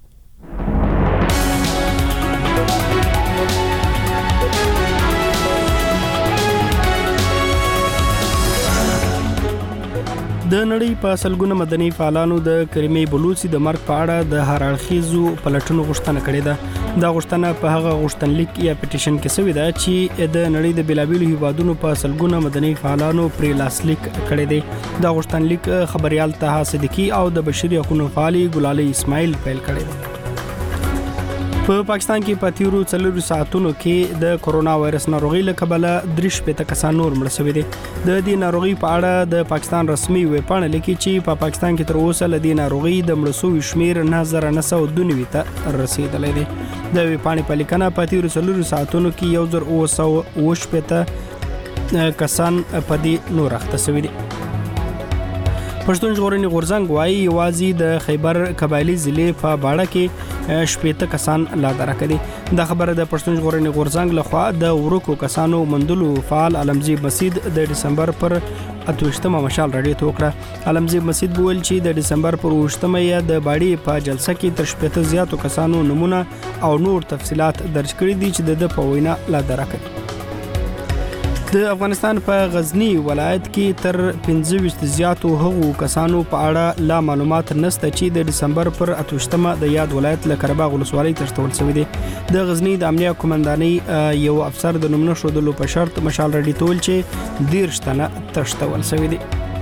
د نړۍ په سلګونه مدني فعالانو د کریمې بلوچي د مرګ په اړه د هر اړخیزو پلټنو غوښتنه کړې ده دا غوښتنه په هغه غوښتنلیک یا پټیشن کې شوې ده چې د نړۍ د بیلابیلو هیوادونو په سلګونه مدني فعالانو پرې لاسلیک کړی دی دا غوښتنلیک خبريال طه صدیقی او د بشري حقوقو فعالي ګلالي اسماعیل پیل کړی دی په پاکستان کې په تیرو څلورو ساعتونو کې د کورونا وایرس ناروغي له کبله درش پته کسان نور مړ شوي دي د دې ناروغي په اړه د پاکستان رسمي ویب پاڼه لیکي چې په پاکستان کې تر اوسه له دې ناروغي د مړ شوو شمیر نه زر نه سو دوه ته رسیدلی دی د ویب پاڼې په لیکنه په تیرو څلورو ساعتونو کې یو زر اوه سوه اوه شپېته کسان په دې نور اخته شوي دي پښتون ژغورنې غورځنګ وايي یوازې د خیبر قبایلی ضلع په باړه کې شپېته کسان لا درکړي دا خبره د پښتون ژغورنې غورځنګ لخوا د ورکو کسانو مندلو فعال علمزیب مسید د دسمبر پر اتوشتمه مشال راډیو ته وکړه علمزیب مسید بویل چې د دسمبر پر وشتمه یا د باړې په جلسه کې تر شپېته زیاتو کسانو نمونه او نور تفصيلات درج کړي دي چې د په وینا لا درکړي د افغانستان په غزنی ولایت کې تر پنځه ویشت زیاتو هغو کسانو په اړه لا معلومات نشته چې د دسمبر پر اتوشتمه د یاد ولایت له قرباغ ولسوالۍ تشتول شوی دی د غزنی د امنیه کمانډاني یو افسر د نومونه شودلو په شرط مشال رډی تول چې دیرش تنه تشتول شوی دی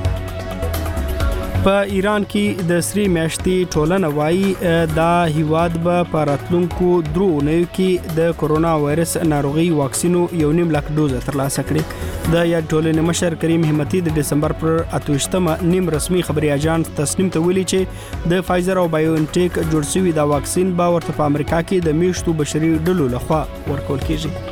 په ایران کې د سری میاشتې ټولنه وايي دا هیواد به په راتلونکو درو اونیو کې د کورونا وایرس ناروغي واکسینو یو نیم لک ډوز ترلاسه کړي د یا ټولنې مشر کریم همتی د دسمبر پر اتوشتمه نیم رسمي خبري اجانس تسنیم ته ویلي چې د فایزر او بایو انټیک جوړ شوی دا واکسین به ورته په امریکا کې د میشتو بشري ډلو لخوا ورکول کیږي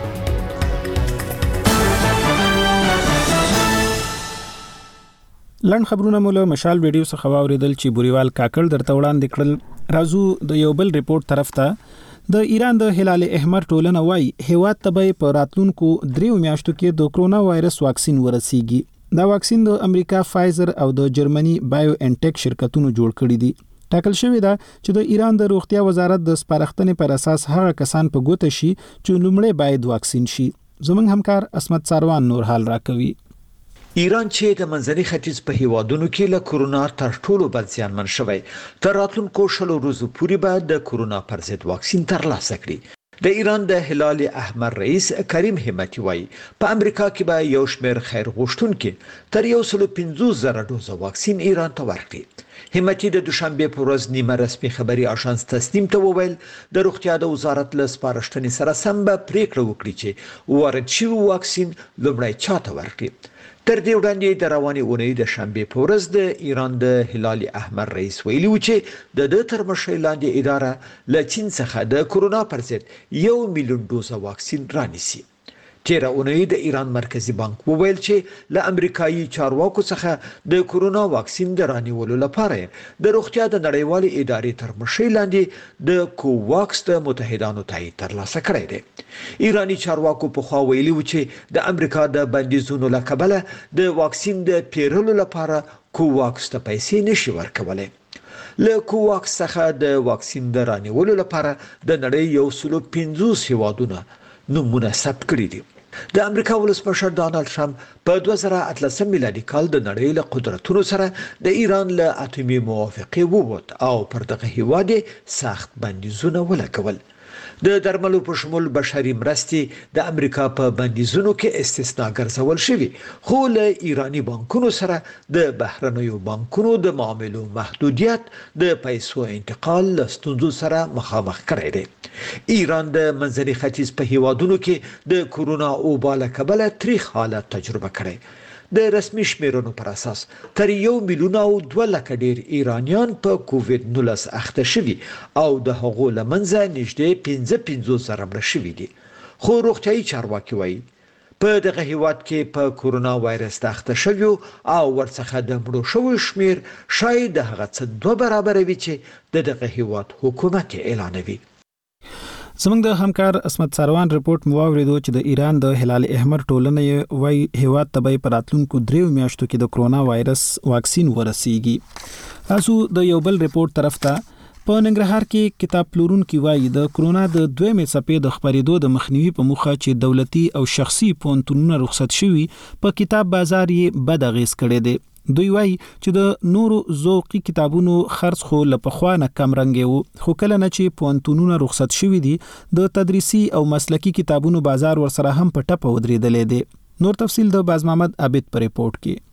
لن خبرونه مولا مشال ویډیو څخه واوریدل چې بوريوال کاکړ درته وړاندې کړل رازو د یو بل ریپورت طرف ته د ایران د هلال احمر ټولنه وايي هیواد ته په راتلونکو دریو میاشتو کې د کرونا وایرس واکسین ورسیږي دا واکسین د امریکا فایزر او د جرمني بایو انټیک شرکتونو جوړ کړی دي ټاکل شوی دا چې د ایران د روغتیا وزارت د سپارښتنې پر اساس هغه کسان په ګوته شي چې لومړی باید واکسین شي زموږ همکار اسمت ساروان نور حال راکوي ایران چې د منځني ختیځ په هیوادونو کې له کورونا تر ټولو بد زیانمن شوی تر راتلونکو شلو ورځو پورې به د کورونا پر ضد واکسین ترلاسه کړي د ایران د هلال احمر رئیس کریم همتی وایي په امریکا کې به یو شمېر خیر غوښتونکي تر یو سل پنځوس زره ډوزه واکسین ایران ته ورکړي همتی د دوشنبه په ورځ نیمه رسمي خبري اژانس تسنیم ته وویل د روغتیا د وزارت له سپارښتنې سره سم به پریکړه وکړي چې وارد شوی واکسین لومړی چاته ورکړي تر دې وړاندې د روانې اونۍ د شنبه په ورځ د ایران د هلال احمر رئیس ویلي و چې د د تر مشرۍ لاندې اداره له چین څخه د کورونا پر ضد یو میلیون ډوزه واکسین رانیسي تیر اونۍ د ایران مرکزی بانک وویل چې له امریکایي چارواکو څخه د کورونا واکسین د رانیولو لپاره د روغتیا د نړیوالې ادارې تر مشرۍ لاندې د کوواکس د متحدانو تایید ترلاسه کړی دی ایرانی چارواکو په خوا ویلي و چې د امریکا د بندیزونو له کبله د واکسین د پیرلو لپاره کوواکس ته پیسې نشي ورکولای له کوواکس څخه د واکسین د رانیولو لپاره د نړۍ یو سل پنځوس هیوادونه نمونه ثبت کړي دي د امریکا ولسمشر ډانلډ ټرمپ په دوه زره اتلسم میلادي کال د نړۍ له قدرتونو سره د ایران له اټومي موافقې ووت او پر دغه هیواد سخت بندیزونه ولګول د درملو په شمول بشري مرستې د امریکا په بندیزونو کې استثناء ګرځول شوی خو له ایرانی بانکونو سره د بهرنیو بانکونو د معاملو محدودیت د پیسو انتقال له ستونزو سره مخامخ کړی دی ایران د منځني ختیځ په هیوادونو کې د کورونا وبا له کبله تریخ حالت تجربه کړی د رسمي شمیرونو پر اساس تر یو میلیون او دوه لک ډیر ایرانیان په کووید نولس اخته شوي او د هغو لمنځه نږدې پنځه پنځوس زره مړه شوي دي خو روغتیايي چارواکي وایي په دغه هیواد کې په کورونا وایرس اخته شوی او ورڅخه د مړو شوی شمیر شاید هغه څه دوه برابر وي چې د دغه هیواد حکومت اعلانوي. زموږ د همکار اسمت سروان رپورت مو واوریدو چې د ایران د هلال احمر ټولنې وای هیواد تبعی پراتلونکو دریو میاشتو کې د کرونا وایرس واکسین ورسیږي. تاسو د یو بل رپورت طرف ته په ننګرهار کې کتاب پلورونکي وایي د کرونا د دویمې څپې د خپرېدو د مخنیوي په موخه چې دولتي او شخصي پوهنتونونه رخصت شوي په کتاب بازار یې بد اغیز کړی دی. دوی وایي چې د نورو ذوقي کتابونو خرڅ خو له پخوا نه کم رنګ وو، خو کله نه چې پوهنتونونه رخصت شوي دي د تدریسي او مسلکي کتابونو بازار ورسره هم په ټپه ودرېدلی دی. نور تفصیل د باز محمد عابد په ریپورت کې.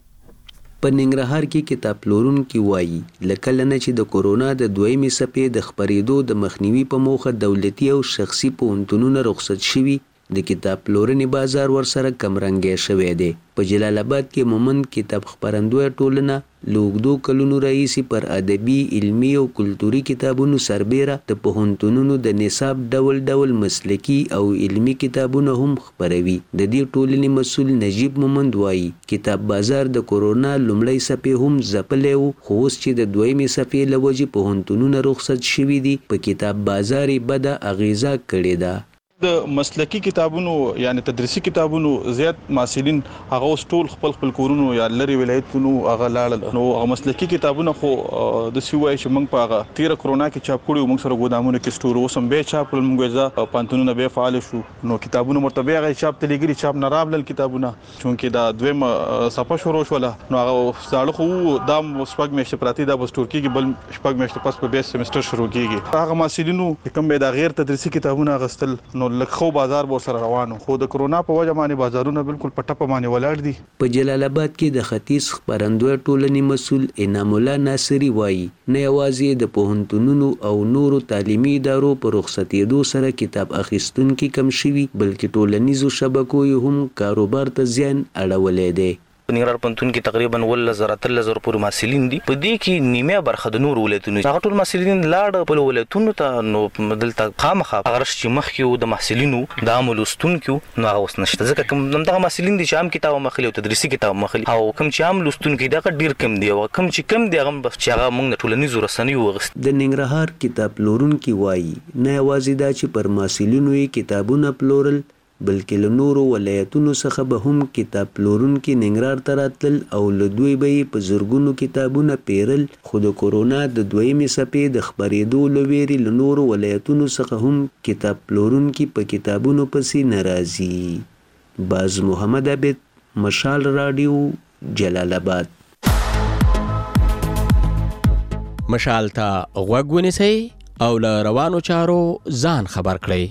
په ننګرهار کې کتاب پلورونکي وایي لکه لنه چې د کورونا د دویمې څپې د خپرېدو د مخنیوي په موخه دولتي او شخصي پوهنتونونه رخصت شوي، د کتاب پلورنې بازار ورسره کم رنګی شوی دی. په جلال آباد کې مومند کتاب خپرندوی ټولنه له اوږدو کلونو راهیسې پر ادبي، علمي او کلتوري کتابونو سربیره د پوهنتونونو د نصاب ډول ډول مسلکي او علمي کتابونه هم خپروي. د دې ټولنې مسؤل نجیب مومند وایي کتاب بازار د کورونا لومړی څپې هم ځپلی و، خو اوس چې د دویمې څپې له وجې پوهنتونونه رخصت شوي دي په کتاب بازار یې بده اغیزه کړې ده. د مسلکی کتابونو یعنی تدریسي کتابونو زیات محصلین هغه اوس ټول خپل خپل کورونو یا لری ولایتونو هغه لاړل، نو هغه مسلکی کتابونه خو د سی وای چې موږ په هغه تیر کرونا کې چاپ کړو، موږ سره ګودامونه کې سٹور اوسم به چاپ کړل، موږ ځا پانتونونه به فعال شو، نو کتابونه مرتبه هغه چاپ تلګری چاپ نه رابل کتابونه چونکه دا دویم صفه شروع شوله، نو هغه ځاړو خو دا شپږ میاشتې پراتی دا بس ترکی کې بل شپږ میاشتې پس په بیس سمستر شروع کیږي. هغه محصلینو کوم به دا غیر تدریسي کتابونه غستل نو لکه بازار به سره روانو، خو د کرونا په وجه باندې بازارونه بالکل په ټپه باندې ولاړ دي. په جلال آباد کې د ختیځ خپرندوی ټولنې مسؤل انعام الله ناصری وایي نه یوازې د پوهنتونونو او نورو تعلیمي ادارو په رخصتېدو سره کتاب اخیستونکي کم شوي، بلکې ټولنیزو شبکو یې هم کاروبار ته زیان اړولی دی. په ننګرهار پوهنتون کې تقریبا ولس زره اتلس زره پورې محصلین دي، په دې کې نیمه برخه د نورو ولایتونو هغه ټول محصلین لاړ په ولایتونو ته، نو دلته خامخا هغه چې مخکې د محصلینو د عام لوستونکو نو هغه اوس نشته، ځکه کوم دغه محصلین دي چې عام کتاب مخلي او تدریسي کتاب مخلي، او کوم چې عام لوستونکو دغه ډیر کم دی، او کوم چې کم دی هغه بس چې هغه موږ ټولنیزو رسنیو وغوښت. د ننګرهار کتاب پلورونکي وایي نه یوازې دا چې پر محصلینو یې کتابونه پلورل، بلکې له نورو ولایتونو څخه به هم کتاب پلورونکي ننګرهار ته راتلل او له دوی به یې په زرګونو کتابونه پیرل، خو د کورونا د دویمې څپې د خپرېدو له ویرې له نورو ولایتونو څخه هم کتاب پلورونکي په کتابونو پسې نه راځي. باز محمد عابد، مشال راډیو، جلال آباد. مشال ته غوږ ونیسئ او له روانو چارو ځان خبر کړئ.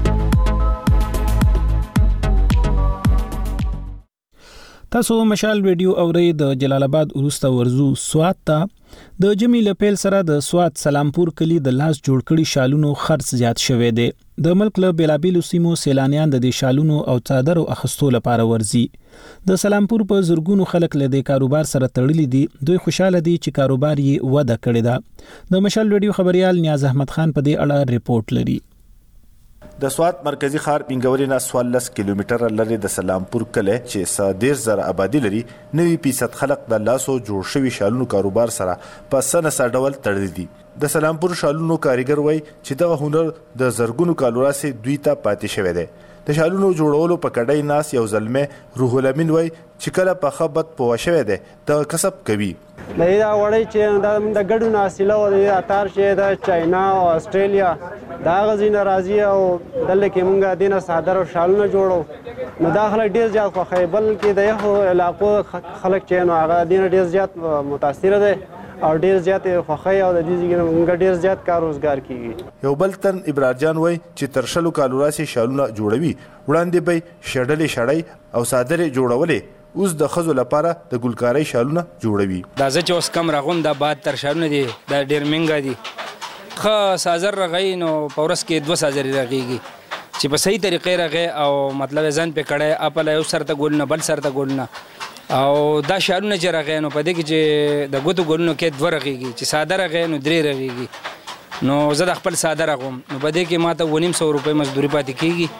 تاسو مشال ویډیو اورئ. د جلال آباد وروسته ورزو سوات ته د جمی لپیل سره د سوات سلامپور کلی د لاس جوړ کړي شالونو خرڅ زیات شوی دی. د ملک له بیلابیلو سیمو سیلانیان د دې شالونو او څادرو اخستو لپاره ورځي. د سلامپور په زرګونو خلک له دې کاروبار سره تړلي دي، دوی خوشاله دي چې کاروبار یې وده کړې ده. د مشال ویډیو خبريال نیاز احمد خان په دې اړه ریپورت لري. د سوات مرکزی ښار پنګوري نه څوارلس کیلومتره لري د سلامپور کلی چې څلور زره آبادي لري نوي فیصد خلک د لاسو جوړ شوي شالونو کاروبار سره په سنسا ډول تړلي دي. د سلامپور شالونو کاریګر وای چې دغه هنر د زرګونو کالو راځي دوی ته پاتې شوی دی. د شالونو جوړولو په کډای ناس یو زلمه روح الامین وای چې کله په خبرت په شوی دی د کسب کوي. دا وړي چې د ګډو ناسیله او د اتار چې د چاینا او استرالیا دا غزین راځي او دلته کې مونږه دینه صادر او شالونه جوړو، نو دا خلک ډیر زیات خوښي، بلکې د یو علاقو خلک چې نو هغه دینه ډیر زیات متاثر دي او ډیر زیات خوښي او د دې ځګنه مونږ ډیر زیات کار روزګار کیږي. یو بل تن ابراهیم جان وای چې ترشلو کالو راسي شالونه جوړوي، وړاندې به شډلې شړای او صادر جوړولې، اوس د خزو لپاره د ګلکاري شالونه جوړوي. دا چې اوس کم راغون د بعد تر شالونه دي دا ډیر منګا دي، خو سازر رغی نو پورس کې دوه سازر رغیږي چې په صحیح طریقې رغی او مطلب ځان په کړه اپل یو سر ته ګولنه بل سر ته ګولنه او دا شالونه چې رغی نو په دې کې چې د ګوتو ګولنو کې دوه رغیږي، چې ساده رغی نو درې رغیږي، نو زه د خپل ساده رغوم نو په دې کې ماته ونیم سو روپۍ مزدوري پاتې کیږي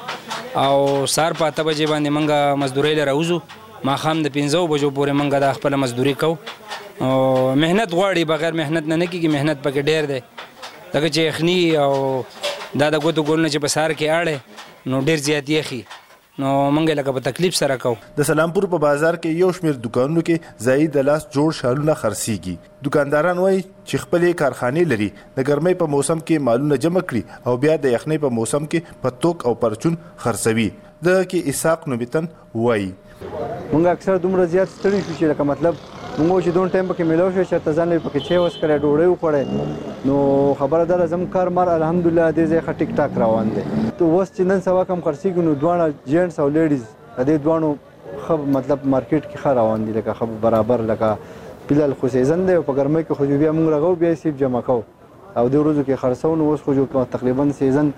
او سار په اته بجې باندې موږ مزدورۍ له راوځو ماښام د پنځو بجو پورې موږ د خپله مزدوري کوو او محنت غواړي بغیر محنت نه نه کېږي محنت پکې ډېر دی لکه چې یخني او دا د ګوتو ګلونه چې په سهار کې اړې نو ډېر زیات یخي نو موږ لکه په تکلیف سره کوو. د سلامپور په بازار کې یو شمېر دوکانونو کې ځایي د لاس جوړ شالونه خرڅېږي. دوکانداران وایي چې خپلې کارخانې لري د ګرمۍ په موسم کې مالونه جمع کړي او بیا د یخنۍ په موسم کې په توک او پرچون خرڅوي. د کې اسحاق نوبتن وایي موږ اکثر دومره زیات ستړي شو چې لکه مطلب موږ چې دون ټایم پکې میلاو شو چېرته ځان لري پکې چای وڅښلی ډوډۍ وخوړی نو خبره دا ده زموږ کار مار الحمدلله دې ځای ښه ټیک ټاک روان دی. اوس چې نن سبا کم خرڅېږي نو دواړه جینټس او لیډیز د دې دواړو ښه مطلب مارکیټ کې ښه روان دي لکه ښه برابر لکه فلحال خو سیزن دی او په ګرمۍ کې خو بیا موږ رغو بیا یې جمع کوو او دې ورځو کې خرڅو نو اوس خو تقریبا سیزن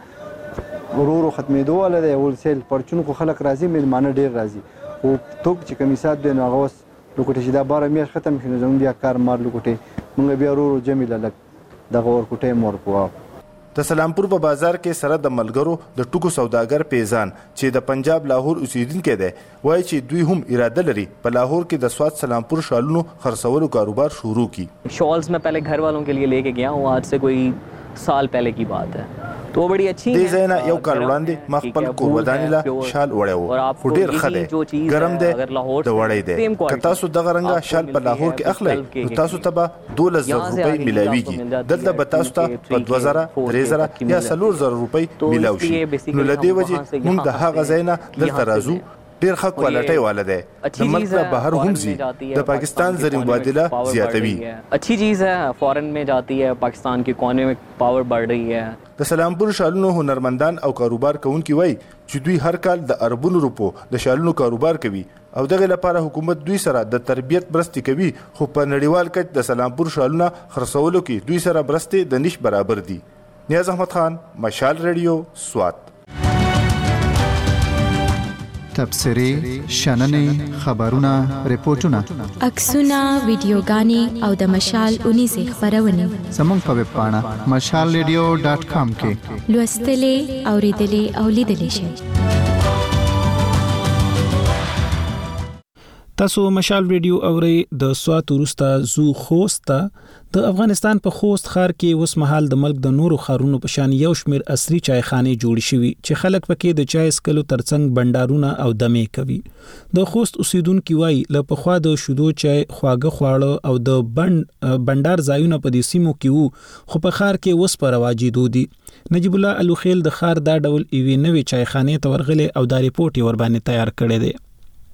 ورو ورو ختمېدو والا دی. هول سیل پرچون خو خلک راځي میلمانه ډېر راځي خو توک چې کمیسات دی نو هغه اوس لوکوټې چې دا باره میاشت ختم شي نو زموږ بیا کار مار لوکوټې موږ بیا ورو ورو جمع له لږ دغه ورکوټۍ م ورکوو. د سلامپور په بازار کې سره د ملګرو د ټکو سوداګر پیزان چې د پنجاب لاهور اوسیدونکی دی وایي چې دوی هم اراده لري په لاهور کې د سوات سلامپور شالونو خرڅولو کاروبار شروع کی. شالز میں پہلے گھر والوں کے لیے لے کے گیا ہوں آج سے کوئی سال پہلے کی بات ہے تو بڑی اچھی دې ځای نه یو کال وړاندې ما خپل کورودانې له شال وړی و خو ډېر ښه دی ګرم دی د وړی دی که تاسو دغه رنګه شال په لاهور کې اخلئ نو تاسو ته به دولس زره روپۍ میلاویږي دلته به تاسو ته په دوه زره درې زره یا څلور زره روپۍ میلاو شي. نو له دې وجې موږ د هغه ځای نه دلته راځو ډېر ښه کوالټۍ والا دی د ملک نه بهر هم ځي د پاکستان زر مبادله زیاتوي. اچھی چیز ہے فارن میں جاتی ہے پاکستان کی اکانومک پاور بڑھ رہی ہے. د سلامپور شالونو هنرمندان او کاروبار کوونکي وایي چې دوی هر کال د اربونو روپو د شالونو کاروبار کوي او دغه لپاره حکومت دوی سره د تربیت مرستې کوي خو په نړیوال کچ د سلامپور شالونه خرڅولو کې دوی سره مرستې د نش برابر دي. نیاز احمد خان مشال ریډیو سوات. تبصرې شننې خبرونه ریپورتونه عکسونه ویډیوګانې او د مشال اونیزې خبرونه زموږ په ویب پاڼه مشال ریډیو ډاټ کام کې لوستلې اوریدلې او لیدلې شئ. تاسو مشال ریډیو اورئ. د سوات وروسته زو خوست د افغانستان په خوست ښار کې اوس مهال د ملک د نورو ښارونو په شان یو شمېر عصري چایخانې جوړې شوي چې خلک پکې د چای څښلو ترڅنګ بنډارونه او دمې کوي. د خوست اوسیدونکي وایي له پخوا د شیدو چای خواږه خواړه او د بند بنډار ځایونه په دې سیمو کې وو خو په ښار کې اوس په رواجېدو دي. نجیب الله الوخیل د ښار دا ډول یوې نوې چایخانې ته ورغلی او دا ریپورټ یې ورباندې تیار کړی دی.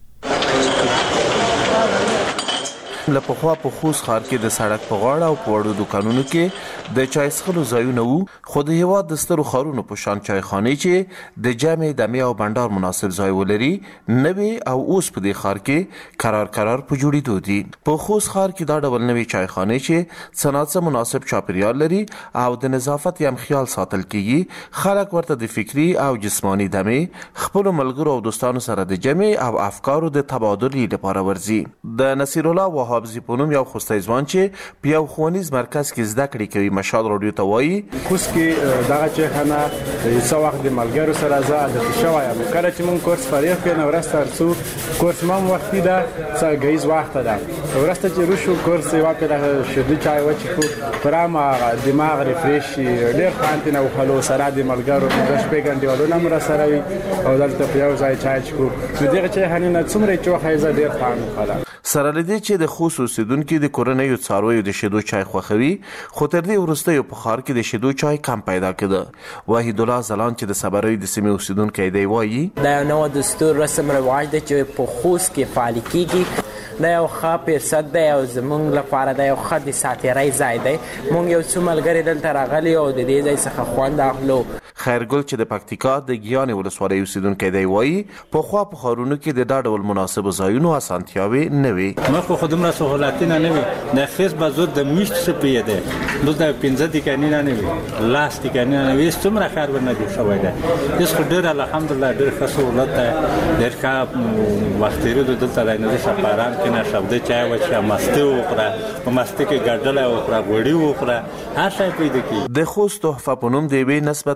لپخوا په خوست ښار کې د سړک په غاړه او په وړو دوکانونو کې د چای څښلو ځایونه وو خو د هېواد د سترو ښارونو په شان چایخانې چې د جمع دمې او بنډار مناسب ځای ولري نوې او اوس په دې ښار کې قرار قرار په جوړېدو دي. په خوست ښار کې دا ډول نوې چایخانې چې صنعت مناسب چاپیریال لري او د نظافت یم خیال ساتل کیږي خلک ورته د فکری او جسمانی دمې خپل ملګرو او دوستانو سره د جمع او افکارو د تبادلې لپاره ورځي. د نصیر الله وهاب حافظ پونم یو خوستی ځوان چې په یو ښوونیز مرکز کې زده کړې کوي مشال راډیو ته وایي خوست کې دغه چایخانه یو وخت د ملګرو سره زه عادت شوی یم کله چې مونږ کورس فارغ کړو نو ورسته ارڅو کورس ما وختي ده څه غیز وخت ده ورسته چې روشو کورس یو په شدو چای وچکو پرما دماغ ریفریش ډېر خانت نه وخلو سره د ملګرو د شپې ګڼې ولونه مر سره وي او دلته په یو ځای چای چکو نو دغه چایخانه نه څومره چوخه زه ډېر خان وخلا سره لدی چې د خوست اوسیدونکو د کورنۍ څارویو د شیدو چای خوخوي خو تر دې وروسته یو په ښار کې د شیدو چای کم پیدا کېده. وحید الله زلان چې د صبرۍ د سیمې اوسیدونکی دی وایي دا یو نوی دستور رسم رواج دی چې په خوست کې فعال کیږي دا یو ښه فرصت دی او زموږ لپاره دا یو ښه د ساتیرۍ ځای دی. موږ یو څو ملګري دلته راغلي او د دې ځای څخه خوند اخلو. خیرګل چې د پکتیکا د ګیانې ولسوالۍ اوسیدونکی دی وایي پخوا په ښارونو کې د دا ډول مناسبو ځایونو اسانتیاوې نه وي. مخکې خو دومره سهولتونه نه وي د خیز به زود د میشت څپې دی دوز د پنځه دقیقې نه وي لاس دقیقې نه وي څومره ښار ورنه جوړ شوی دی اوس خو ډېر الحمدلله ډېر ښه سهولت دی ډېر ښه وخت تېرېدو دلته دی نو دلته په ارام کښېنه شبده چای وڅښه مستې وخوره په مستې کې ګډله وخوره غوړي وخوره هر شی پیدا کېږي. د خوست تحفه په نوم د یوې نسبتا عصري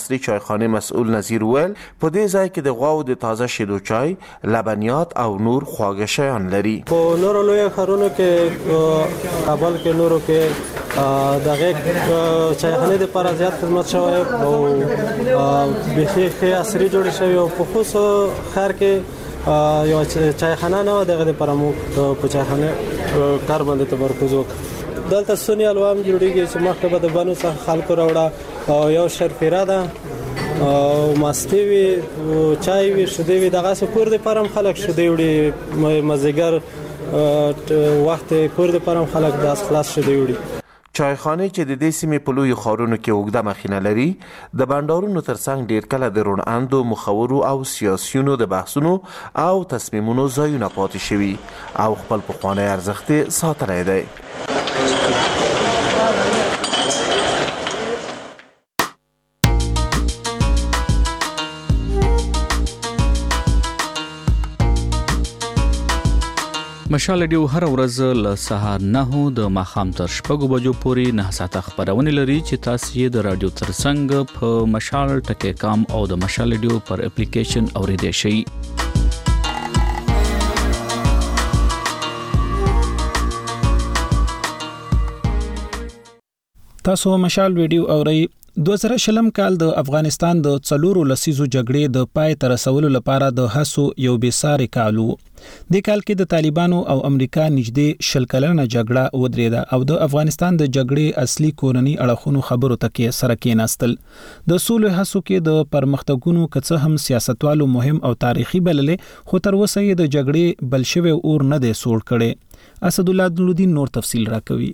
عصري چایخانه مسؤل نظیر ویل په دې ځای کې د غواو د تازه شیدو چای، لبنیات او نور خواږه شیان لري. په نورو لوی ښارونو کې کابل کې نورو کې دغه چایخانه د لپاره زیات خدمت شوی او بخي ښه عصري جوړ شوی او په خصوص ښار کې یو چایخانه نه و دغه لپاره موږ په چایخانه کار باندې تمرکز وکړ. دلته سونی الوام جوړیږي چې مخکې به د بانو څخه خلکو راوړه او یو شرفیره ده او ماستی وي چای وي شیدې وي دغه څه کور د لپاره هم خلک شیدې وړي مازدیګر وخت کور د لپاره هم خلک داس خلاص شیدې وړي. چایخانه چې د دې سیمې په لوی ښارونو کې اوږده مخینه لري د بانډارونو ترڅنګ ډیر کله د روڼاندو مخورو او سیاسیونو د بحثونو او تصمیمونو ځایونه پاتې شوي او خپل پخوانی ارزښت یې ساتلی دی. مشال ډیو هر ورځ له سهار نه د ماخام تر شپږو بجو پورې نه ساعته خبرونه لري چې تاسو یې د رادیو ترڅنګ په مشال ټکی کام او د مشال ډیو پر اپلیکیشن اوریدئ شئ. تاسو مشال ویډیو اورئ. دوه زره شلم کال د افغانستان د څلورو لسیزو جګړې د پای ته رسولو لپاره د هڅو یو بېساري کال و. د کال کې د طالبانو او امریکا نږدې شل کلنه جګړه ودرېده او د افغانستان د جګړې اصلي کورني اړخونو خبرو ته کې سره کېناستل. د سولې هڅو کې د پرمختګونو که څه هم سیاستوالو مهم او تاریخي بللې خو تر اوسه یې د جګړې بل شوی اور نه دی سوړ کړی. اسدالله دلودین نور تفصیل راکوي.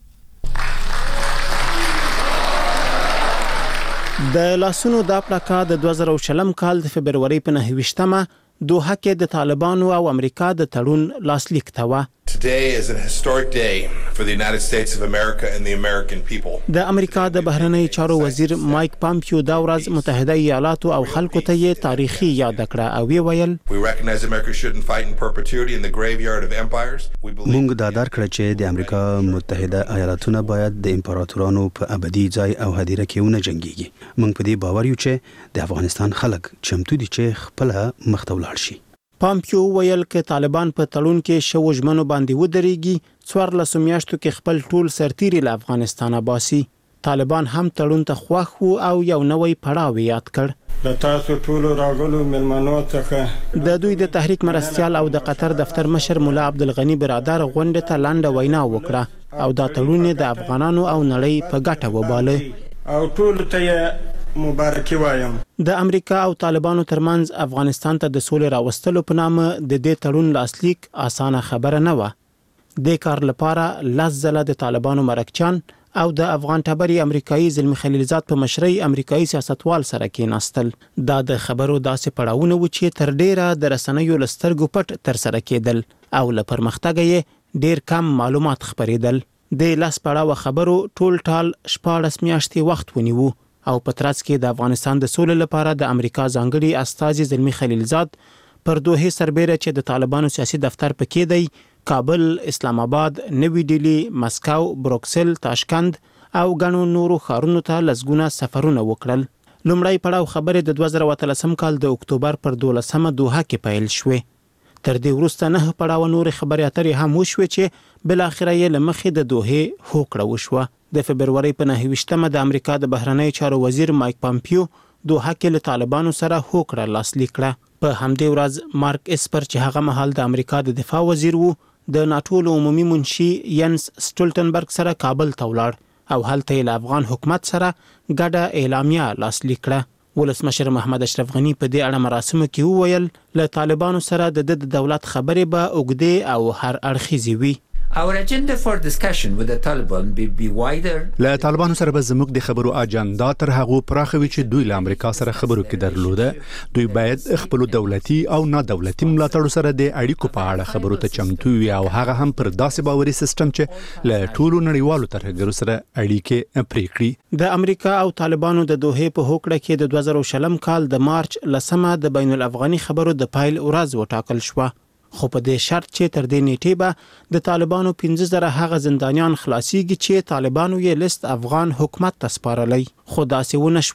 د لاسونو دا پلاکا د دوه زره شلم کال د فبرवरी په نهه ویشتمه دوحه کې د طالبانو او امریکا د تړون لاسلیک ته و. Today is a historic day for the United States of America and the American people. د امریکا د بهرنی چارو وزیر مایک پامپیو دا ورځ متحده ایالاتو او خلکو ته یې تاریخي یاد کړه او وی ویل We recognize America shouldn't fight in perpetuity in the graveyard of empires. موږ دا درک کړ چې د امریکا متحده ایالاتونه باید د امپراتورانو په ابدي ځای او هدیره کې ونه جنګيږي. موږ په دې باور یو چې د افغانستان خلک چمتو دي چې خپل مخ ته ولاړ شي. پامپیو ویل کې طالبان په تړون کې شو ژمنو باندې ودرېږي څوارلسو میاشتو کې خپل ټول سرتیري له افغانستانه باسي. طالبان هم تړون ته خوښ وو او یو نوی پړاو یاد کړ. د تاسو ټول راغلو ملمنو څخه د دوی د تحریک مرستيال او د قطر دفتر مشر مولا عبدالغنی برادر غونډه ته لاندې وینا وکړه او دا تړون د افغانانو او نړۍ په ګټه وباله او ټول ته مبارکي وایم. د امریکا او طالبانو ترمنځ افغانستان ته د سولې راوستلو په نامه د دې تړون لاسلیک اسانه خبره نه و. د کار لپاره لس ځله د طالبانو مرکچان او د افغان ټبري امریکایي زلمی خلیلزاد په مشرۍ امریکایي سیاستوال سره کېناستل. دا د خبرو داسې پړاوونه و چې تر ډیره د رسنیو لسترګو پټ تر سره کېدل او له پرمختګ یې ډیر کم معلومات خبرېدل. د لاس پړاو خبرو ټول ټال شپاړس میاشتې وخت ونیو او په ترڅ کې د افغانستان د سولې لپاره د امریکا ځانګړي استازي زلمی خلیلزاد پر دوه سربېره چې د طالبانو سیاسي دفتر پکې دی کابل، اسلام آباد، نوی ډیلی، مسکو، بروکسل، تاشکند او غنو نورو ښارونو ته لسګونه سفرونه وکړل. لومړی پړاو خبرې د دوه زره اتلسم کال د اکتوبر پر دولسمه دوحه کې پیل شوې. تر دې وروسته نه پړاو نور خبرې اترې هم وشوې چې بل اخر یې لمخې د دوحه هوکړه وشوه. د فبرवरी په نهه ویشتمه د امریکا د بهرنی چارو وزیر مایک پامپیو دوحه کې له طالبانو سره هوکړه لاسلیک کړه. په همدې ورځ مارک اسپر چې هغه مهال د امریکا د دفاع وزیر وو د ناتو عمومي منشي ینس سټولټنبرګ سره کابل ته ولاړ او هلته یې له افغان حکومت سره ګډه اعلامیه لاسلیک کړه. ولسمشر محمد اشرف غنی په دې اړه مراسمو کې وویل له طالبانو سره د د دولت خبرې به اوږدې او هر اړخیزې وي. Our agenda for discussion with the Taliban be, be wider. له طالبانو سره به زموږ د خبرو اجنډا تر هغه پراخه وي چې دوی له امریکا سره خبرو کې درلوده. دوی باید خپل دولتي او نه دولتي ملاتړ سره د اړیکو په اړه خبرو ته چمتو وي او هغه هم پر داسې باوري سیستم چې له ټولو نړیوالو ترهګرو سره اړیکې پرې کړي. د امریکا او طالبانو د دوحه په هوکړه کې د دوه زره شلم کال د مارچ لسمه د بین الافغاني خبرو د پایل ورځ وټاکل شوه. خو په دې شرط چې تر دې نیټې به د طالبانو پنځه زره هغه زندانیان خلاصيږي چې طالبانو یې لیست افغان حکومت ته سپارلی. خو داسې ونه شول.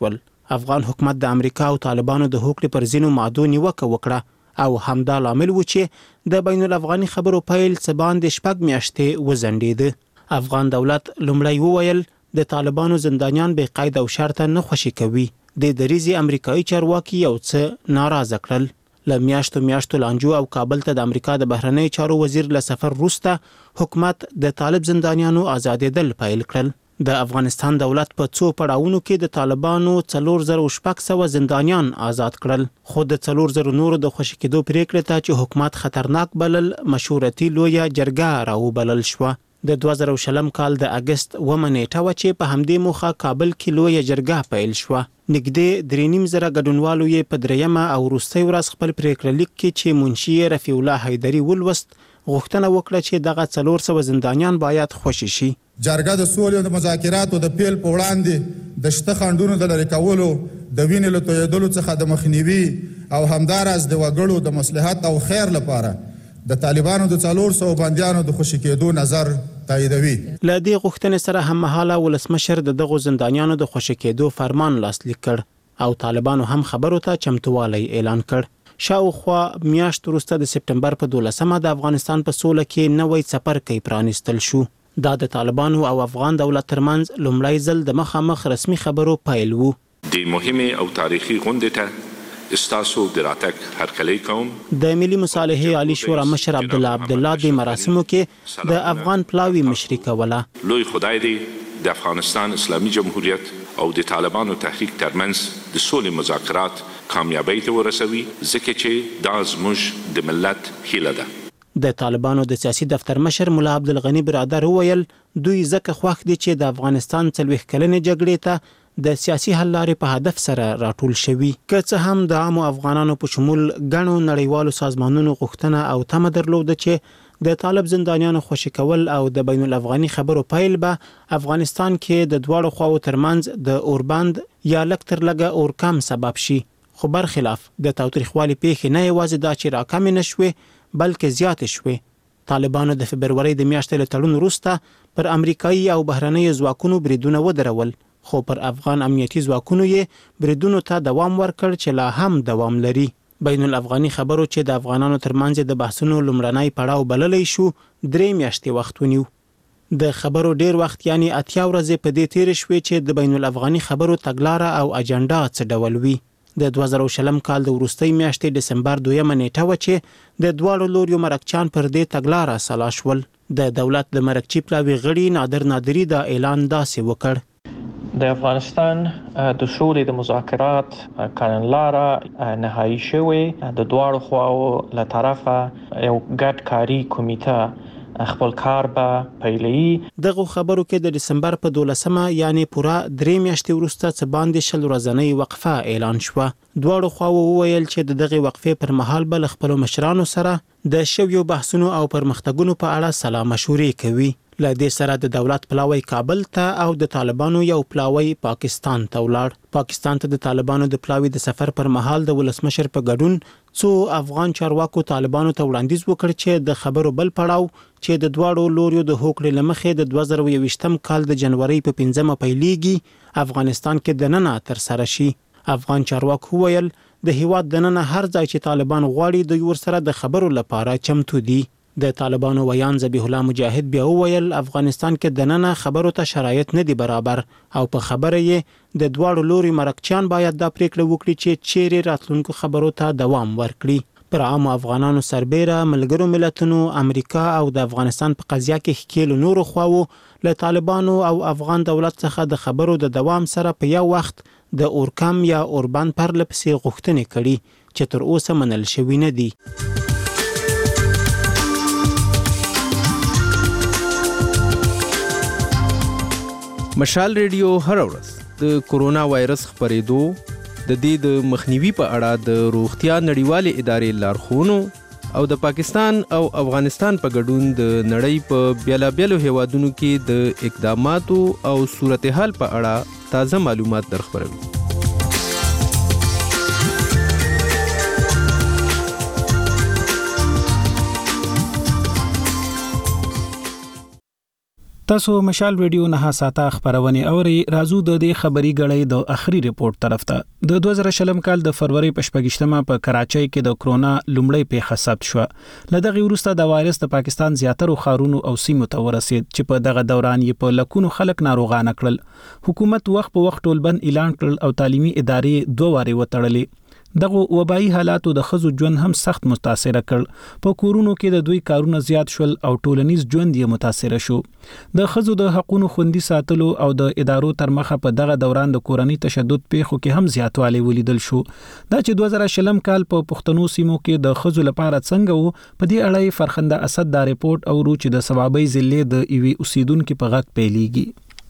افغان حکومت د امریکا او طالبانو د هوکړې پر ځینو مادو نیوکه وکړه او همدا لامل و چې د بین الافغاني خبرو پیل څه باندې شپږ میاشتې وځنډېده. افغان دولت لومړی وویل د طالبانو زندانیان بې قید او شرطه نه خوشي کوي. د دریځي امریکایي چارواکي یو څه ناراضه کړل. له میاشتو میاشتو لانجو او کابل ته د امریکا د بهرنی چارو وزیر له سفر وروسته حکومت د طالب زندانیانو آزادېدل پیل کړل. د افغانستان دولت په څو پړاوونو کې د طالبانو څلور زره شپږ سوه زندانیان آزاد کړل، خو د څلور زره نورو د خوشي کېدو پریکړې ته چې حکومت خطرناک بلل مشورتي لویه جرګه راوبلل شوه. د دوه زره شلم کال د اگست اومه نیټه وه چې په همدې موخه کابل کې لویه جرګه پیل شوه. نږدې درې نیم زره ګډونوالو یې په درېیمه او وروستۍ ورځ خپل پریکړه لیک کې چې منشي رفیع الله حیدري ولوست غوښتنه وکړه چې دغه څلور سوه زندانیان باید خوشي شي. جرګه د سولې او د مذاکراتو د پیل په وړاندې د شته خنډونو د لرې کولو، د وینې له تویېدلو څخه د مخنیوي او همداراز د وګړو د مصلحت او خیر لپاره د طالبانو د څلور سوه بندیانو د خوشي کېدو نظر تاییدوي. له دې غوښتنې سره هممهاله ولسمشر د دغو زندانیانو د خوشي کېدو فرمان لاسلیک کړ او طالبانو هم خبرو ته چمتووالی اعلان کړ. شاوخوا میاشت وروسته د سپټمبر په دولسمه د افغانستان په سوله کې نوی څپرکی پرانیستل شو. دا د طالبانو او افغان دولت ترمنځ لومړی ځل د مخامخ رسمي خبرو پیل و. د مهمه او تاریخي غونډې ته استاسو د راتګ هرکلی کوم. د ملي مصالحې عالی شورا مشر عبدالله عبدالله د مراسمو کې د افغان پلاوی مشري کوله. لوی خدای دې د افغانستان اسلامي جمهوریت او د طالبانو تحریک ترمنځ د سولې مذاکرات کامیابی ته ورسوي، ځکه چې دا زموږ د ملت هیله ده. د طالبانو د سیاسي دفتر مشر ملا عبدالغني برادر وویل دوی ځکه خوښ دي چې د افغانستان څلوېښت کلنې جګړې ته د سیاسي حل لارې په هدف سره راټول شوي، که څه هم د عامو افغانانو په شمول ګڼو نړیوالو سازمانونو غوښتنه او تمه درلوده چې د طالب زندانیانو خوشي کول او د بین الافغاني خبرو پیل به افغانستان کې د دواړو خواو ترمنځ د اوربند یا لږ تر لږه اورکم سبب شي. خو برخلاف د تاوتریخوالي پیښې نه یوازې دا چې راکمې نه شوې بلکې زیاتې شوې. طالبانو د فبرورۍ د میاشتې له تړون وروسته پر امریکایي او بهرنیو ځواکونو بریدونه ودرول، خو پر افغان امنیتي ځواکونو یې بریدونو ته دوام ورکړ چې لا هم دوام لري. بین الافغاني خبرو چې د افغانانو ترمنځ د بحثونو لومړنی پړاو بللی شو درې میاشتې وخت ونیو. د خبرو ډیر وخت یعنی اتیا ورځې په دې تیر شوې چې د بین الافغاني خبرو تګلاره او اجنډا څه ډول وي. د دوه زره شلم کال د وروستۍ میاشتې ډسمبر دویمه نیټه وه چې د دواړو لوریو مرکچیان پر دې تګلاره سلا شول. د دولت د مرکچي پلاوي غړي نادر نادري دا اعلان داسې وکړ: د افغانستان د سولې د مذاکرات کړنلاره نهایی شوې، د دواړو خواو له طرفه یو ګډ کاري کمیټه خپل کار به پیلوي. دغه خبرو کې د دسمبر په دولسمه یعنی پوره درې میاشتې وروسته څه باندې شل ورځنۍ وقفه اعلان شوه. دواړو خواو وویل چې د دغه وقفې پر مهال به له خپلو مشرانو سره د شویو بحثونو او پرمختګونو په اړه سلا مشورې کوي. له دې سره د دولت پلاوی کابل ته او د طالبانو یو پلاوی پاکستان ته ولاړ. پاکستان ته د طالبانو د پلاوی د سفر پر مهال د ولسمشر په ګډون څو افغان چارواکو طالبانو ته وړاندیز وکړ چې د خبرو بل پړاو چې د دواړو لوریو د هوکړې له مخې د دوه زره یوویشتم کال د جنورۍ په پنځمه پیلیږي افغانستان کې دننه ترسره شي. افغان چارواکو وویل د هیواد دننه هر ځای چې طالبان غواړي دوی ورسره د خبرو لپاره چمتو دي. د طالبانو ویان ذبیح الله مجاهد بیا وویل افغانستان کې دننه خبرو ته شرایط نه دي برابر او په خبره یې د دواړو لوري مرکچیان باید دا پریکړه وکړي چې چیرې راتلونکو خبرو ته دوام ورکړي. پر عامو افغانانو سربیره ملګرو ملتونو، امریکا او د افغانستان په قضیه کې ښکیلو نورو خواو له طالبانو او افغان دولت څخه د خبرو د دوام سره په یو وخت د اورکم یا اوربند پرله پسې غوښتنې کړي چې تر اوسه منل شوي نه دي. مشال ریډیو هر ورځ د کورونا وایرس خپرېدو، د دې د مخنیوي په اړه د روغتیا نړیوالې ادارې لارښوونو او د پاکستان او افغانستان په ګډون د نړۍ په بیلابیلو هیوادونو کې د اقداماتو او صورتحال په اړه تازه معلومات درخبروي. تاسو مشال ریډیو نه ساته خبرونه اوري رازو د دې خبري غړې د اخري ریپورت طرف ته د دوه زره شلم کال د فروری پښپګشتمه په کراچۍ کې د کرونا لومړی پیښه ثبت شو لدغه وروسته د وایرس د پاکستان زیاترو خارونو او سیمو ته ورسید چې په دغه دوران یې په لکونو خلک ناروغان کړل حکومت وخت په وخت ټولبند اعلان کړل او تعلیمي ادارې دوه واره وتړلې دغه وبایي حالاتو د خزو ژوند هم سخت متاثر کړ په کورونو کې د دوی کارونه زیات شول او ټولنیز ژوند یې متاثر شو د خزو د حقوقو خوندي ساتلو او د ادارو تر مخه په دغه دوران د کورنۍ تشدد پیښو کې هم زیاتوالی ولیدل شو دا چې دوه زره شلم کال په پښتنو سیمو کې د خزو لپاره څنګه وو په دې اړه فرخنده اسد دا ریپورت او روچ د ثوابي ضلع د ایوي اوسیدونکو په غږ پیلېږي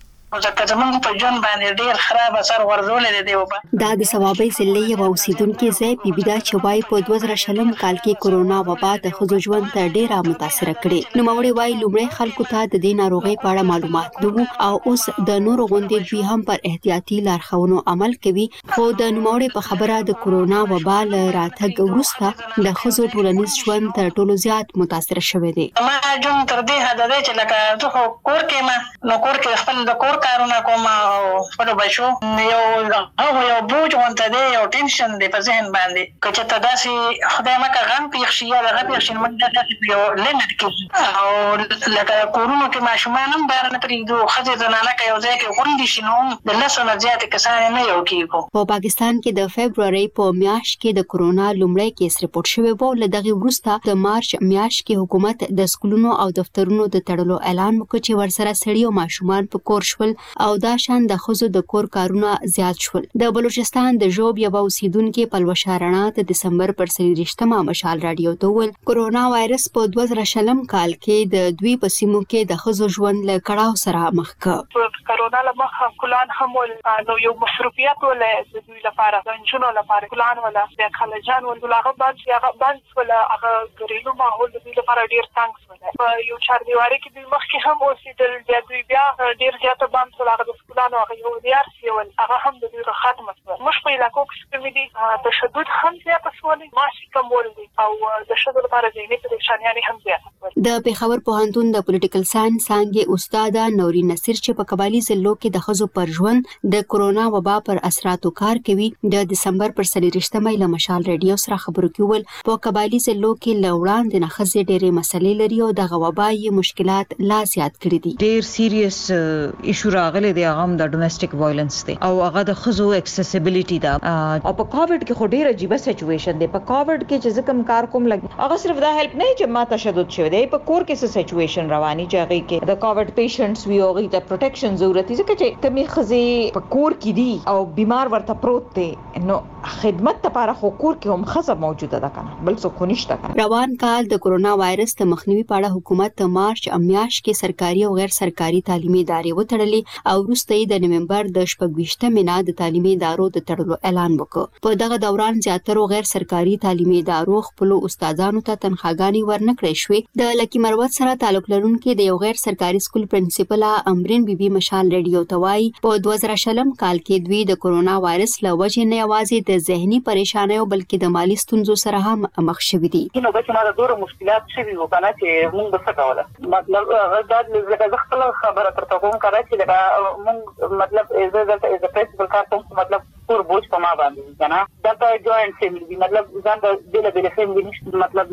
ځکه زمونږ په ژوند باندې ډېر خراب اثر ورزولې دی وبا دا د ثوابي ضلع یو اوسیدونکو ځای پی بي دا چوای په دوه زره شلم کال کې کرونا وبا د خزو ژوند ته ډېر متاثر کړي نو موري وای لومړی خلکو ته د دې ناروغي په اړه معلومات نه او اوس د نورو غونډې دوی هم پر احتیاطي لارښوونو عمل کوي خو د نوموړي په خبره د کرونا وبا له راتګ وروسته د خزو ټولنیز ژوند تر ټولو زیات متاثر شوی دی ما جون تر دې حد دی چې لکه زه کور کې ما نو کور کې خپل د کور کارونه کوم او خپل بچو یو هغه یو بوج وانته دی یو ټینشن دی په ذهن باندې کچې ته داسې خدای مکه غم پیښ شي یا غم پیښ شي موږ داسې یو لیمټ کې او لکه کورونو کې ماشومان هم بار نه پریږدو خځې زنانه کې یو ځای کې غونډې شي نو د لسو نه زیات کسان نه یو کېږو په پاکستان کې د فبرवरी په میاشت کې د کرونا لومړی کیس ریپورت شوی و لدغه وروسته د مارچ میاشت کې حکومت د سکولونو او دفترونو د تړلو اعلان وکړ چې ورسره سړي او ماشومان په کور شول او دا شان د خزو د کور کارونه زیات شول د بلوچستان د جوب یو اوسیدونکو په لوشارانه د دسمبر پر سلیریشتمه مشال رادیو ته ول کرونا وایرس په دوه زره شلم کال کې د دوی په سیمو کې د خزو ژوند له کړهو سره مخ ک کرونا له مخه کلان هم ول نو یو مصروفیت ول د دوی لپاره د انجونو لپاره کلان ولا د خلجان ول هغه باندې هغه باندې ولا هغه غریلو ماحول د دوی لپاره ډیر تنګ شول په یو چار دیواري کې دوی مخ کې هم اوسېدل د دوی بیا ډیر زیات باندې هغه د سکولانو هغه یو دیار سیول هغه هم د دوی ختم شو مش په علاقو کې کوم دي تشدد هم زیات شول ماشي کومول دي او د شذ لپاره ځینې پریشانیاں هم زیات شول د پیښور پوهنتون د پولیټیکل ساينس څنګه استاد نوري نصیر چې په قبالي ضلعو کې د خزو پر ژوند د کرونا وبا پر اثراتو کار کوي د دسمبر پر سلیریشتمه له مشال ریډیو سره خبرو کول په قبالي ضلعو کې لوړان د نخزه ډېرې مسلې لري او د وبایي مشکلات لا زیات کړي دي ډېر سیریس ایشو راغلي دی هغه د ډومېسټک وایلنس دی او هغه د خزو اکسیسیبিলিټي دا او په کووډ کې خو ډېر عجیب سچويشن دی په کووډ کې چې ځکه کار کوم لګي هغه صرف دا هیلپ نه چې ما تشدد شوی دی په کور کې څه سچويشن رواني چې هغه کې د کووډ پیشنټس وی او د پروټیکشن ضرورت دي ځکه چې کمی خزي په کور کې دي او بیمار ورته پروت دی نو خدمت لپاره خو کور کې هم خزه موجوده ده کنه بل څه خو نشته کنه روان کال د کرونا وایرس ته مخنیوي په اړه حکومت ته مارچ امیاش کې سرکاري او غیر سرکاري تعلیمي ادارې وتړلې او وروسته د نومبر د شپږویشتمې نه د تعلیمي ادارو د تړلو اعلان وکړ په دغه دوران زیاتره غیر سرکاري تعلیمي ادارو خپل استادانو ته تنخواګانی ورنکړې شوې د لکی مروت سره تعلق لرونکو د یو غیر سرکاري سکول پرنسپل امرین بیبي مشال ریډیو توای په دوه زره شلم کال کې دوی د کرونا وایرس له وجې نه یوازې د ذهني پریشانیو بلکې د مالی ستونزو سره هم مخ شوي دي نو به ما د ډېر مشکلات شوي وو کنه چې موږ به څه کوله مطلب هغه د لږه خپل خبره ترته کوم کړه چې لږه موږ مطلب از از پرنسپل کار کوم مطلب پور بوج په ما باندې کنه دا ته جوائنټ فیملی مطلب ځان د دله بل فیملی نشته مطلب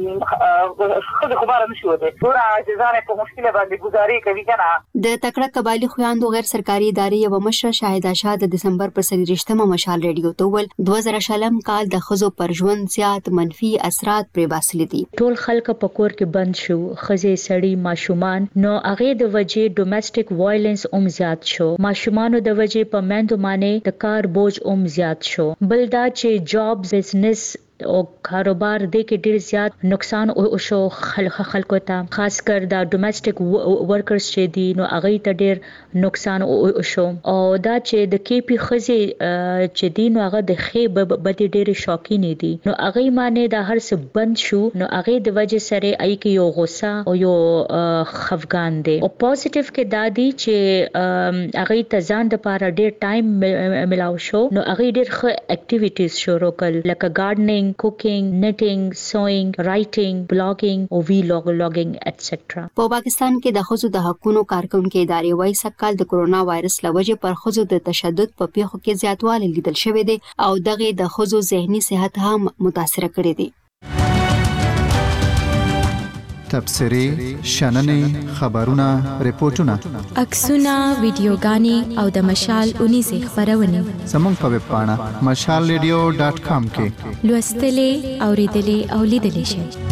خو خبره نشي وته ټول ځان په مشکله باندې گزاري کوي کنه د تکړه قبایلی خويندو غیر سرکاري ادارې یو مشر شاهد آشا د دسمبر پر سلیریشتمه مشال ریډیو ته ول دوه زره شلم کال د خزو پر ژوند زیات منفي اثرات پرې باسل دي ټول خلک په کور کې بند شو خزه سړی ماشومان نو هغه د وجې ډومېسټک وایلنس اوم زیات شو ماشومانو د وجې په مندو باندې د کار بوج اوم زیات شو بل دا چې جاب بزنس او کاروبار د کې ډیر زیات نقصان او شو خلک خلکو ته خاص کر دا ډومېسټک ورکرز چې دي نو هغه ته ډیر نقصان او شو او دا چې د کې پی خزي چې دي نو هغه د خې بد ډیر شوقین دي نو هغه معنی دا هر څه بند شو نو هغه د وجه سره ای کې یو غوسه او یو خفقان دي او پوزټیو کې دا دي چې هغه ته ځان د لپاره ډیر ټایم ملاو شو نو هغه ډیر ښه اکټیویټیز شروع کړل لکه ګارډنینګ ریډینګ کوکینګ نټینګ سوینګ رائټینګ بلاګینګ او ویلاګینګ ایټسټرا. په پاکستان کې د خزو د حقوقو کارکونکو ادارې وايي سکهال د کورونا وایرس لوجه پر خزو د تشدد په پیښو کې زیاتوالی لیدل شوی دی او دغه د خزو ذهني صحت هم متاثر کړی دی. تبصرې، شننې، خبرونه، ریپورتونه، عکسونه، ویډیوګانې او د مشال اونیزې خبرونه زموږ په ویب پاڼه مشال ریډیو ډاټ کام کې لوستلې، اوریدلې او لیدلې شئ.